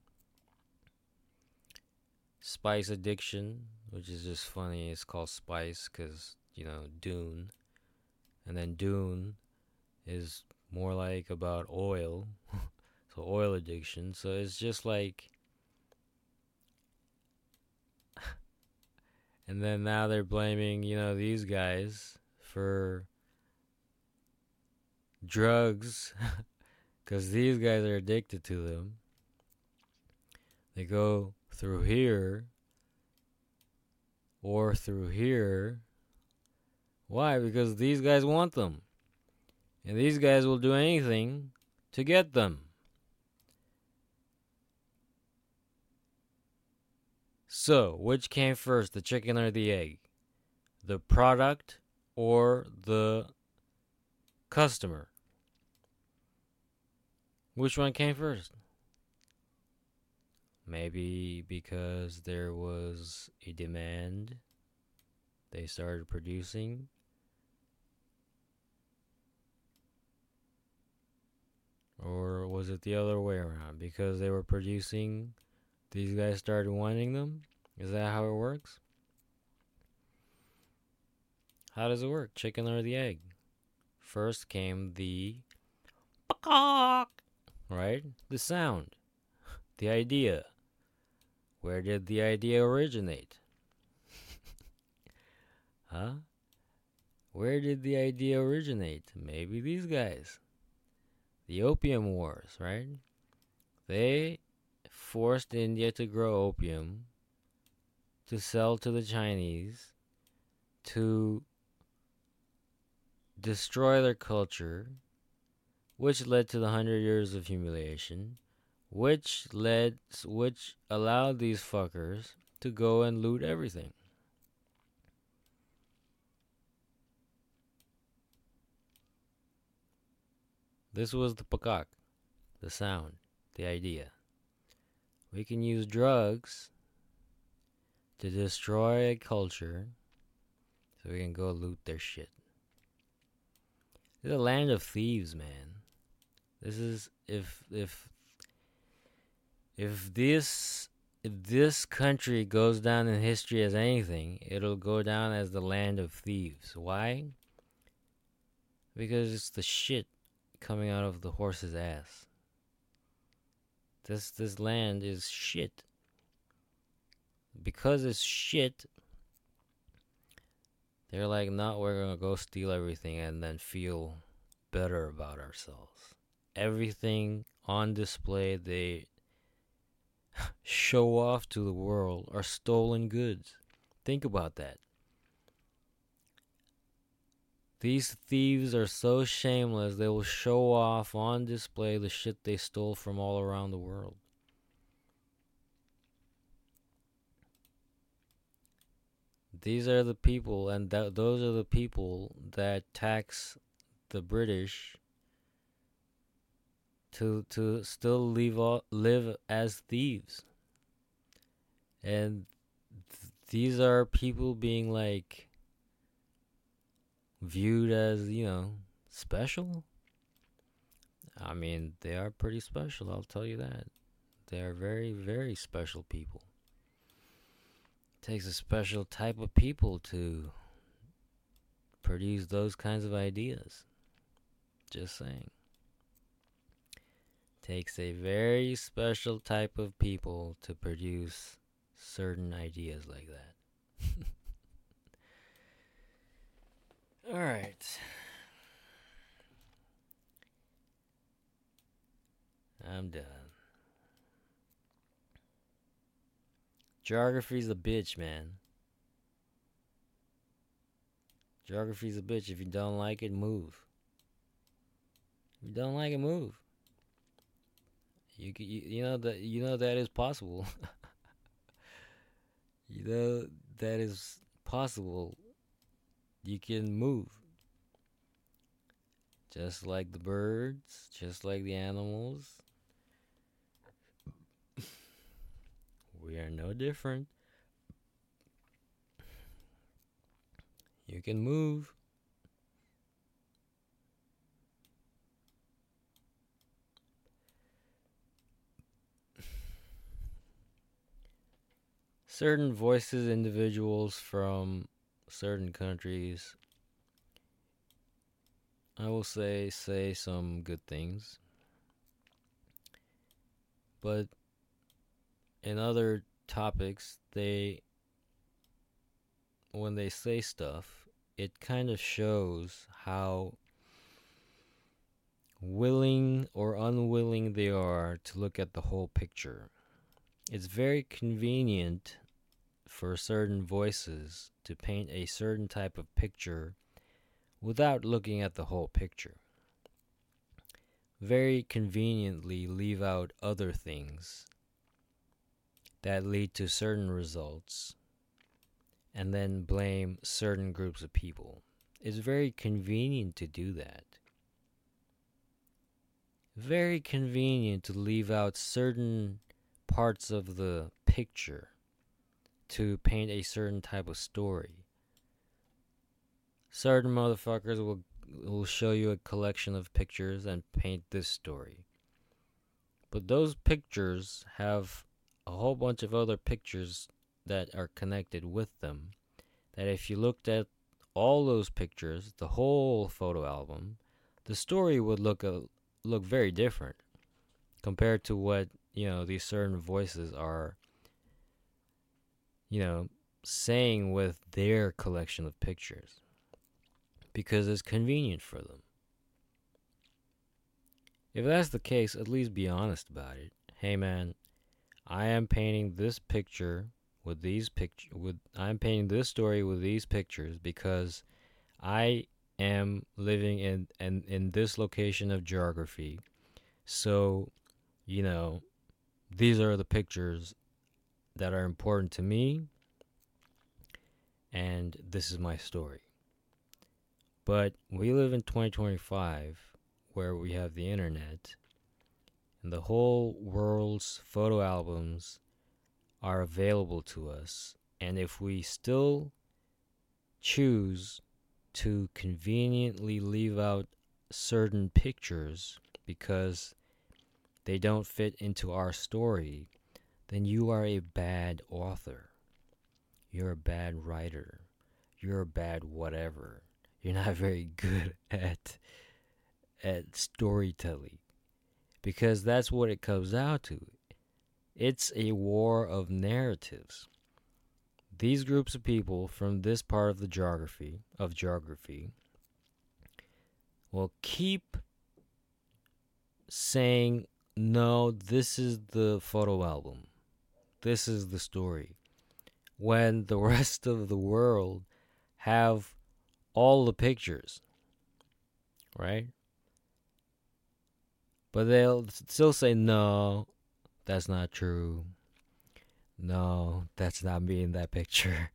Speaker 1: Spice addiction, which is just funny. It's called spice because, you know, Dune. And then Dune is more like about oil. So oil addiction. So it's just like... And then now they're blaming, you know, these guys for drugs because these guys are addicted to them. They go through here or through here. Why? Because these guys want them. And these guys will do anything to get them. So, which came first, the chicken or the egg? The product or the customer? Which one came first? Maybe because there was a demand, they started producing. Or was it the other way around? Because they were producing, these guys started wanting them? Is that how it works? How does it work? Chicken or the egg? First came the right? The sound. The idea. Where did the idea originate? Huh? Where did the idea originate? Maybe these guys. The Opium Wars, right? They forced India to grow opium to sell to the Chinese to destroy their culture, which led to the hundred years of humiliation, which led, which allowed these fuckers to go and loot everything. This was the pakak, the sound, the idea. We can use drugs to destroy a culture so we can go loot their shit. This is a land of thieves, man. This is if if if this if this country goes down in history as anything, it'll go down as the land of thieves. Why? Because it's the shit coming out of the horse's ass. This this land is shit. Because it's shit, they're like, no, we're gonna go steal everything and then feel better about ourselves. Everything on display they show off to the world are stolen goods. Think about that. These thieves are so shameless, they will show off on display the shit they stole from all around the world. These are the people, and th- those are the people that tax the British to to still live live as thieves. And th- these are people being like viewed as, you know, special. I mean, they are pretty special, I'll tell you that. They are very, very special people. It takes a special type of people to produce those kinds of ideas. Just saying. Takes a very special type of people to produce certain ideas like that. All right. I'm done. Geography's a bitch, man. Geography's a bitch. If you don't like it, move. If you don't like it, move. You you, you know that you know that is possible. You know that is possible. You can move. Just like the birds, just like the animals. We are no different. You can move. Certain voices, individuals from certain countries, I will say, say some good things. But in other topics, they, when they say stuff, it kind of shows how willing or unwilling they are to look at the whole picture. It's very convenient for certain voices to paint a certain type of picture without looking at the whole picture. Very conveniently leave out other things that lead to certain results and then blame certain groups of people. It's very convenient to do that. Very convenient to leave out certain parts of the picture to paint a certain type of story. Certain motherfuckers will will show you a collection of pictures and paint this story. But those pictures have a whole bunch of other pictures that are connected with them, that if you looked at all those pictures, the whole photo album, the story would look a, look very different compared to what, you know, these certain voices are, you know, saying with their collection of pictures because it's convenient for them. If that's the case, at least be honest about it. Hey man, I am painting this picture with these picture with I'm painting this story with these pictures because I am living in in, in this location of geography. So, you know, these are the pictures that are important to me, and this is my story. But we live in twenty twenty-five where we have the internet, and the whole world's photo albums are available to us. And if we still choose to conveniently leave out certain pictures because they don't fit into our story, then you are a bad author. You're a bad writer. You're a bad whatever. You're not very good at at storytelling, because that's what it comes out to. It's a war of narratives. These groups of people from this part of the geography of geography will keep saying, no, this is the photo album. This is the story. When the rest of the world have all the pictures, right? But they'll still say, no, that's not true. No, that's not me in that picture.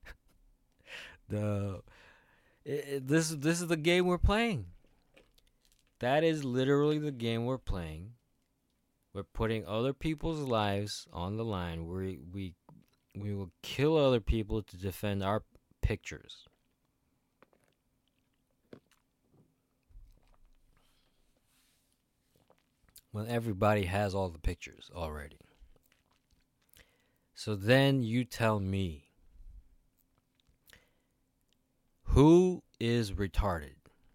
Speaker 1: No. It, it, this, this is the game we're playing. That is literally the game we're playing. We're putting other people's lives on the line. We, we, we will kill other people to defend our pictures. When everybody has all the pictures already. So then you tell me, who is retarded?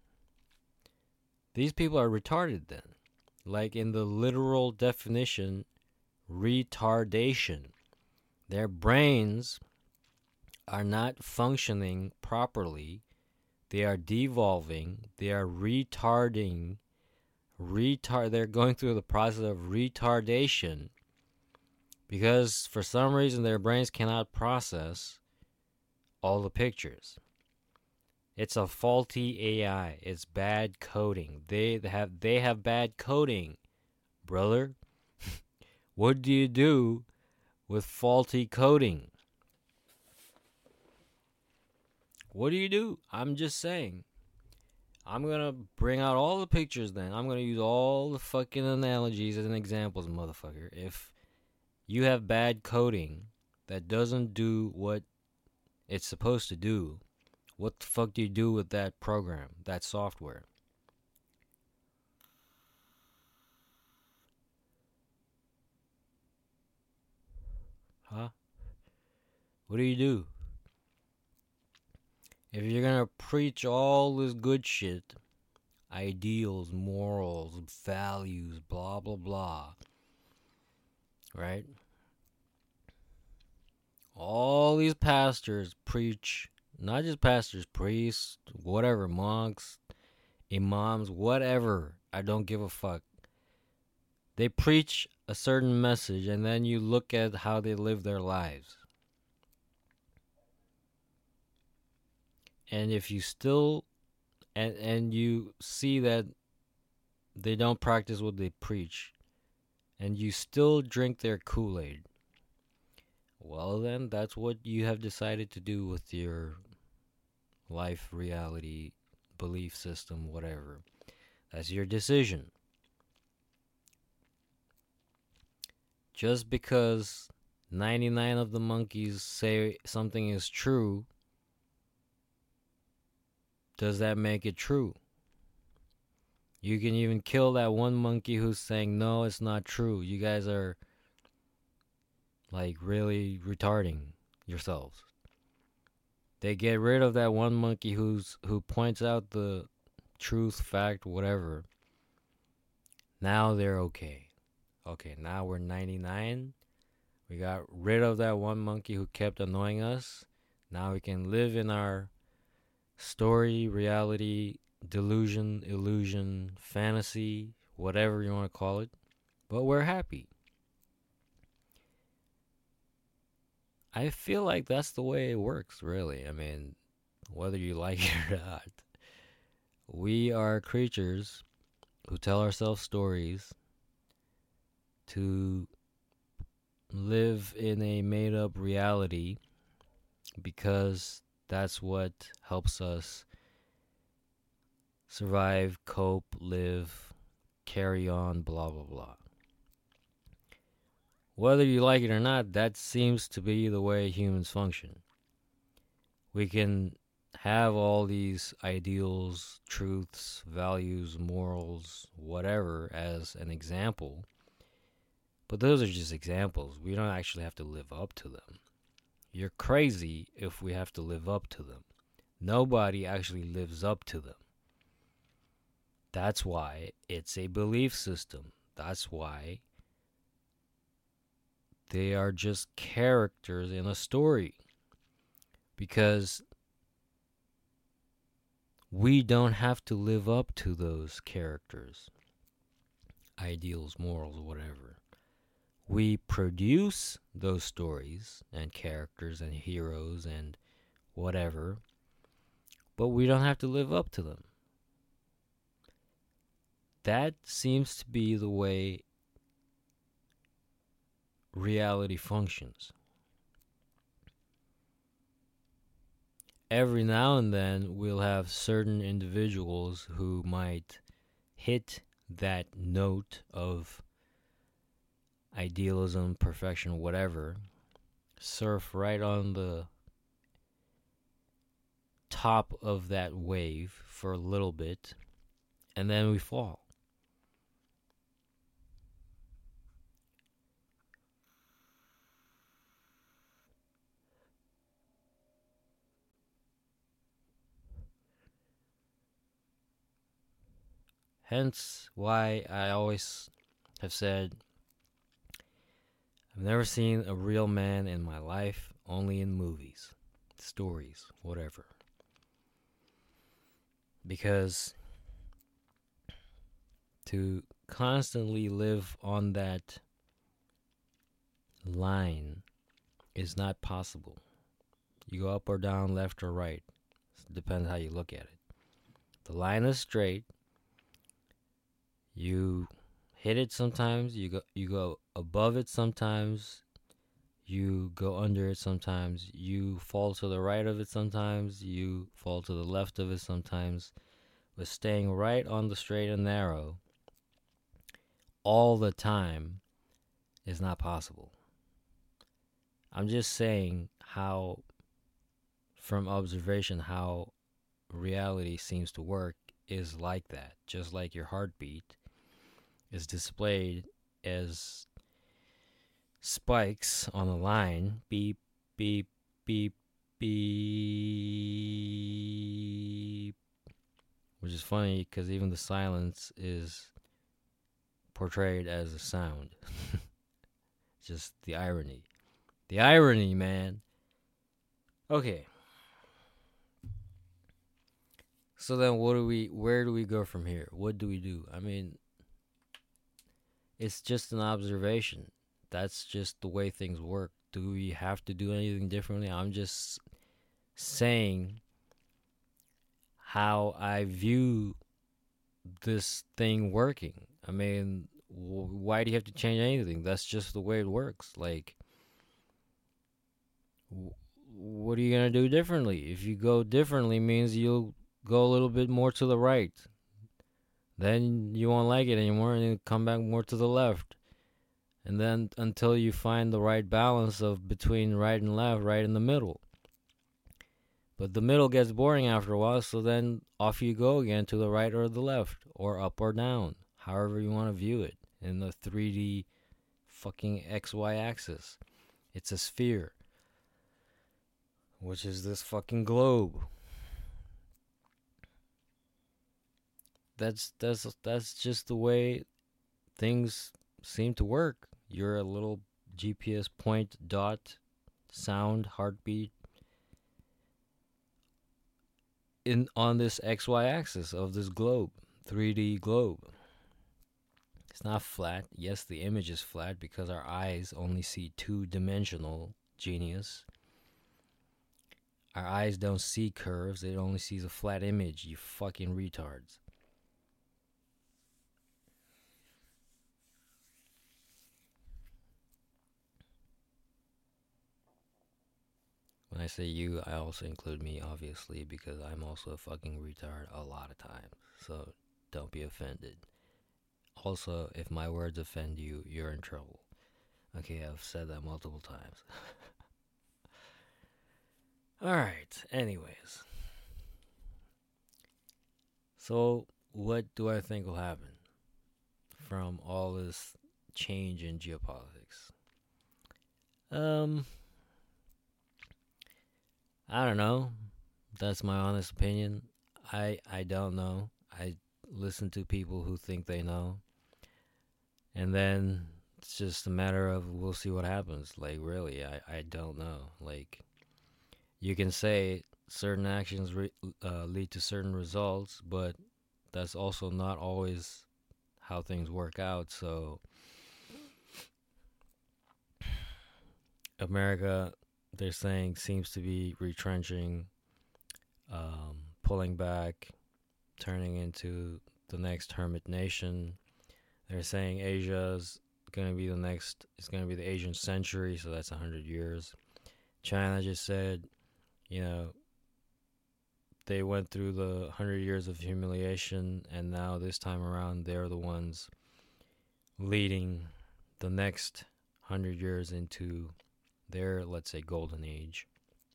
Speaker 1: These people are retarded then. Like in the literal definition, retardation. Their brains are not functioning properly. They are devolving. They are retarding. Retard. They're going through the process of retardation because for some reason their brains cannot process all the pictures. It's a faulty A I. It's bad coding. They have they have bad coding, brother. What do you do with faulty coding? What do you do? I'm just saying. I'm going to bring out all the pictures then. I'm going to use all the fucking analogies and examples, motherfucker. If you have bad coding that doesn't do what it's supposed to do, what the fuck do you do with that program, that software? Huh? What do you do? If you're gonna preach all this good shit, ideals, morals, values, blah, blah, blah, right? All these pastors preach, not just pastors, priests, whatever, monks, imams, whatever. I don't give a fuck. They preach a certain message, and then you look at how they live their lives. And if you still, and, and you see that they don't practice what they preach, and you still drink their Kool-Aid, well then, that's what you have decided to do with your life, reality, belief system, whatever. That's your decision. Just because ninety-nine of the monkeys say something is true, does that make it true? You can even kill that one monkey who's saying, no, it's not true. You guys are, like, really retarding yourselves. They get rid of that one monkey who's who points out the truth, fact, whatever. Now they're okay. Okay, now we're ninety-nine. We got rid of that one monkey who kept annoying us. Now we can live in our story, reality, delusion, illusion, fantasy, whatever you want to call it, but we're happy. I feel like that's the way it works, really. I mean, whether you like it or not, we are creatures who tell ourselves stories to live in a made up reality because that's what helps us survive, cope, live, carry on, blah, blah, blah. Whether you like it or not, that seems to be the way humans function. We can have all these ideals, truths, values, morals, whatever as an example, but those are just examples. We don't actually have to live up to them. You're crazy if we have to live up to them. Nobody actually lives up to them. That's why it's a belief system. That's why they are just characters in a story. Because we don't have to live up to those characters, ideals, morals, whatever. We produce those stories and characters and heroes and whatever, but we don't have to live up to them. That seems to be the way reality functions. Every now and then we'll have certain individuals who might hit that note of idealism, perfection, whatever, surf right on the top of that wave for a little bit, and then we fall. Hence why I always have said I've never seen a real man in my life, only in movies, stories, whatever. Because to constantly live on that line is not possible. You go up or down, left or right. It depends how you look at it. The line is straight. You hit it sometimes, you go you go above it sometimes, you go under it sometimes, you fall to the right of it sometimes, you fall to the left of it sometimes. But staying right on the straight and narrow all the time is not possible. I'm just saying how, from observation, how reality seems to work is like that. Just like your heartbeat is displayed as spikes on a line. Beep, beep, beep, beep. Which is funny because even the silence is portrayed as a sound. Just the irony. The irony, man. Okay. So then what do we, where do we go from here? What do we do? I mean, it's just an observation. That's just the way things work. Do we have to do anything differently? I'm just saying how I view this thing working. I mean, w- why do you have to change anything? That's just the way it works. Like, w- what are you going to do differently? If you go differently means you'll go a little bit more to the right. Then you won't like it anymore and you come back more to the left. And then until you find the right balance of between right and left, right in the middle. But the middle gets boring after a while, so then off you go again to the right or the left, or up or down, however you want to view it, in the three D fucking X Y axis. It's a sphere, which is this fucking globe. That's that's that's just the way things seem to work. You're a little G P S point, dot, sound, heartbeat, in on this X Y axis of this globe, three D globe. It's not flat. Yes, the image is flat because our eyes only see two dimensional, genius. Our eyes don't see curves, it only sees a flat image, you fucking retards. When I say you, I also include me, obviously, because I'm also a fucking retard a lot of times. So don't be offended. Also, if my words offend you, you're in trouble. Okay, I've said that multiple times. Alright, anyways. So, what do I think will happen from all this change in geopolitics? Um, I don't know. That's my honest opinion. I I don't know. I listen to people who think they know. And then it's just a matter of we'll see what happens. Like, really, I, I don't know. Like, you can say certain actions re- uh, lead to certain results, but that's also not always how things work out. So, America, they're saying, seems to be retrenching, um, pulling back, turning into the next hermit nation. They're saying Asia's going to be the next, it's going to be the Asian century, so that's one hundred years. China just said, you know, they went through the one hundred years of humiliation, and now this time around, they're the ones leading the next one hundred years into their, let's say, golden age.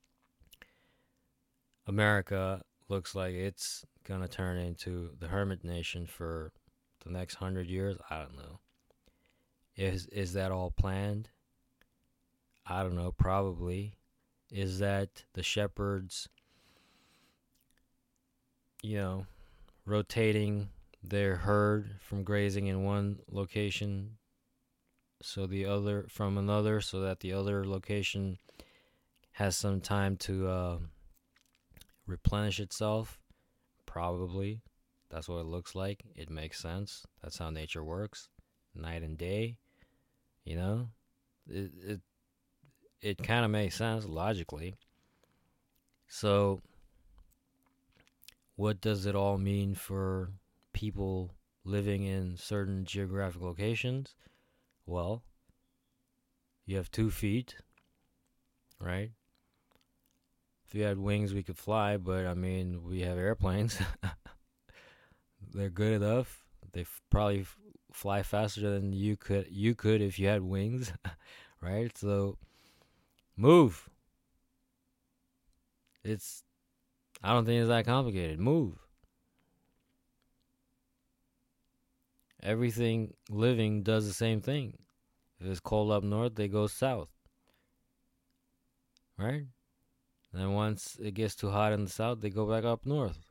Speaker 1: America looks like it's going to turn into the hermit nation for the next one hundred years. I don't know. Is is that all planned? I don't know, probably. Is that the shepherds, you know, rotating their herd from grazing in one location so the other from another so that the other location has some time to uh, replenish itself? Probably. That's what it looks like. It makes sense. That's how nature works. Night and day, you know? It it, it kind of makes sense logically. So, what does it all mean for people living in certain geographic locations? Well, you have two feet, right? If you had wings, we could fly, but I mean, we have airplanes. They're good enough. They f- probably f- fly faster than you could. You could if you had wings, right? So, move. It's. I don't think it's that complicated. Move. Everything living does the same thing. If it's cold up north, they go south, right? And then once it gets too hot in the south, they go back up north.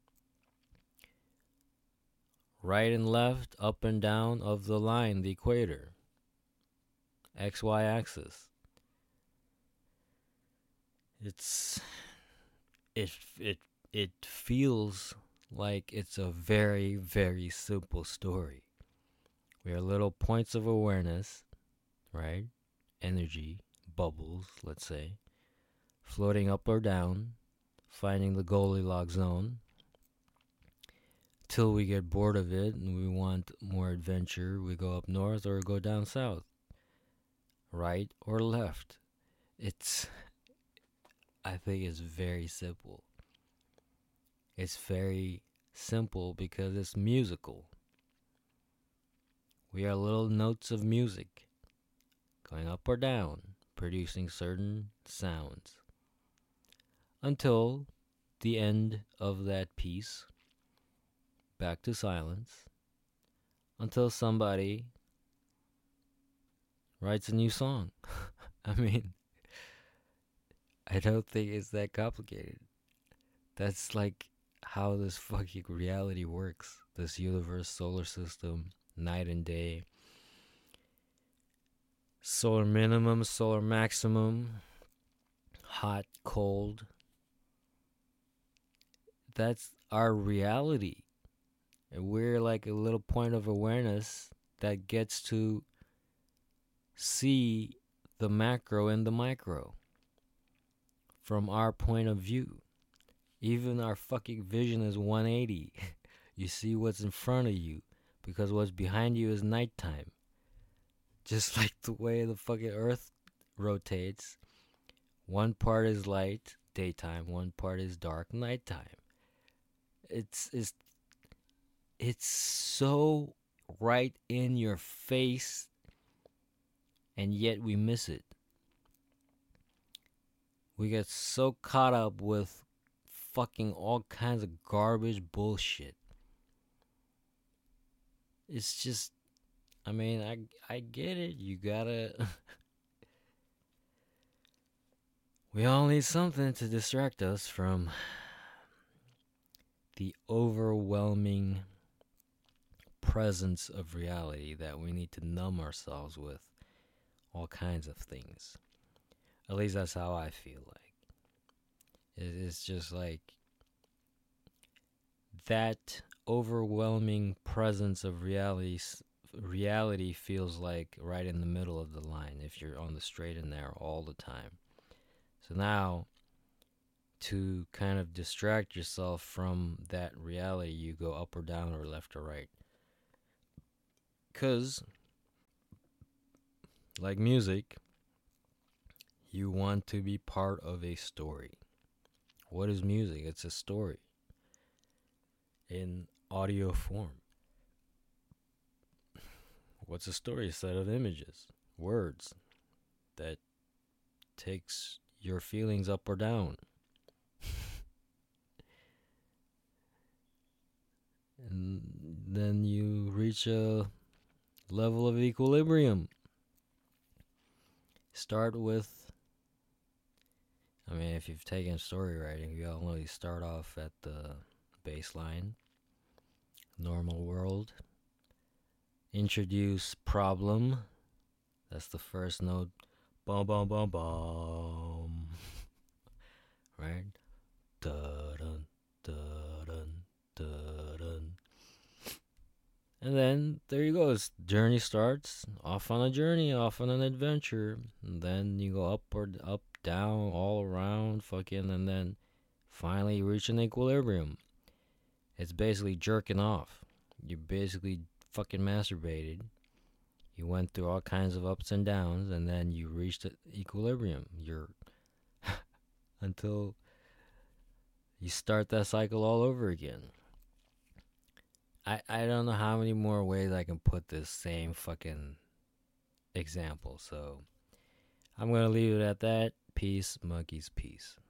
Speaker 1: Right and left, up and down of the line, the equator. X Y axis. It's it it it feels like it's a very very simple story. We are little points of awareness, right? Energy bubbles, let's say, floating up or down, finding the Goldilocks zone till we get bored of it and we want more adventure. We go up north or go down south, right or left. It's I think it's very simple. It's very simple because it's musical. We are little notes of music going up or down, producing certain sounds until the end of that piece, back to silence, until somebody writes a new song. I mean, I don't think it's that complicated. That's like how this fucking reality works. This universe, solar system, night and day, solar minimum, solar maximum, hot, cold. that's our reality. And we're like a little point of awareness that gets to see the macro and the micro from our point of view. Even our fucking vision is one eighty. You see what's in front of you because what's behind you is nighttime. Just like the way the fucking earth rotates. One part is light, daytime, one part is dark, nighttime. It's it's it's so right in your face, and yet we miss it. We get so caught up with fucking all kinds of garbage bullshit. It's just, I mean, I I get it. You gotta. We all need something to distract us from the overwhelming presence of reality that we need to numb ourselves with all kinds of things. At least that's how I feel like. It's just like that overwhelming presence of reality. Reality feels like right in the middle of the line if you're on the straight and narrow all the time. So now, to kind of distract yourself from that reality, you go up or down or left or right. Because, like music, you want to be part of a story. What is music? It's a story in audio form. What's a story? A set of images, words that takes your feelings up or down. And then you reach a level of equilibrium. Start with, I mean, if you've taken story writing, you all know you start off at the baseline, normal world. Introduce problem. That's the first note. Bum, bum, bum, bum. Right? Da-dun, da-dun, da-dun. And then, there you go. This journey starts. Off on a journey, off on an adventure. And then you go up or up, down, all around, fucking, and then finally you reach an equilibrium. It's basically jerking off. You basically fucking masturbated. You went through all kinds of ups and downs, and then you reached equilibrium. You're until you start that cycle all over again. I I don't know how many more ways I can put this same fucking example. So I'm gonna leave it at that. Peace, monkeys, peace.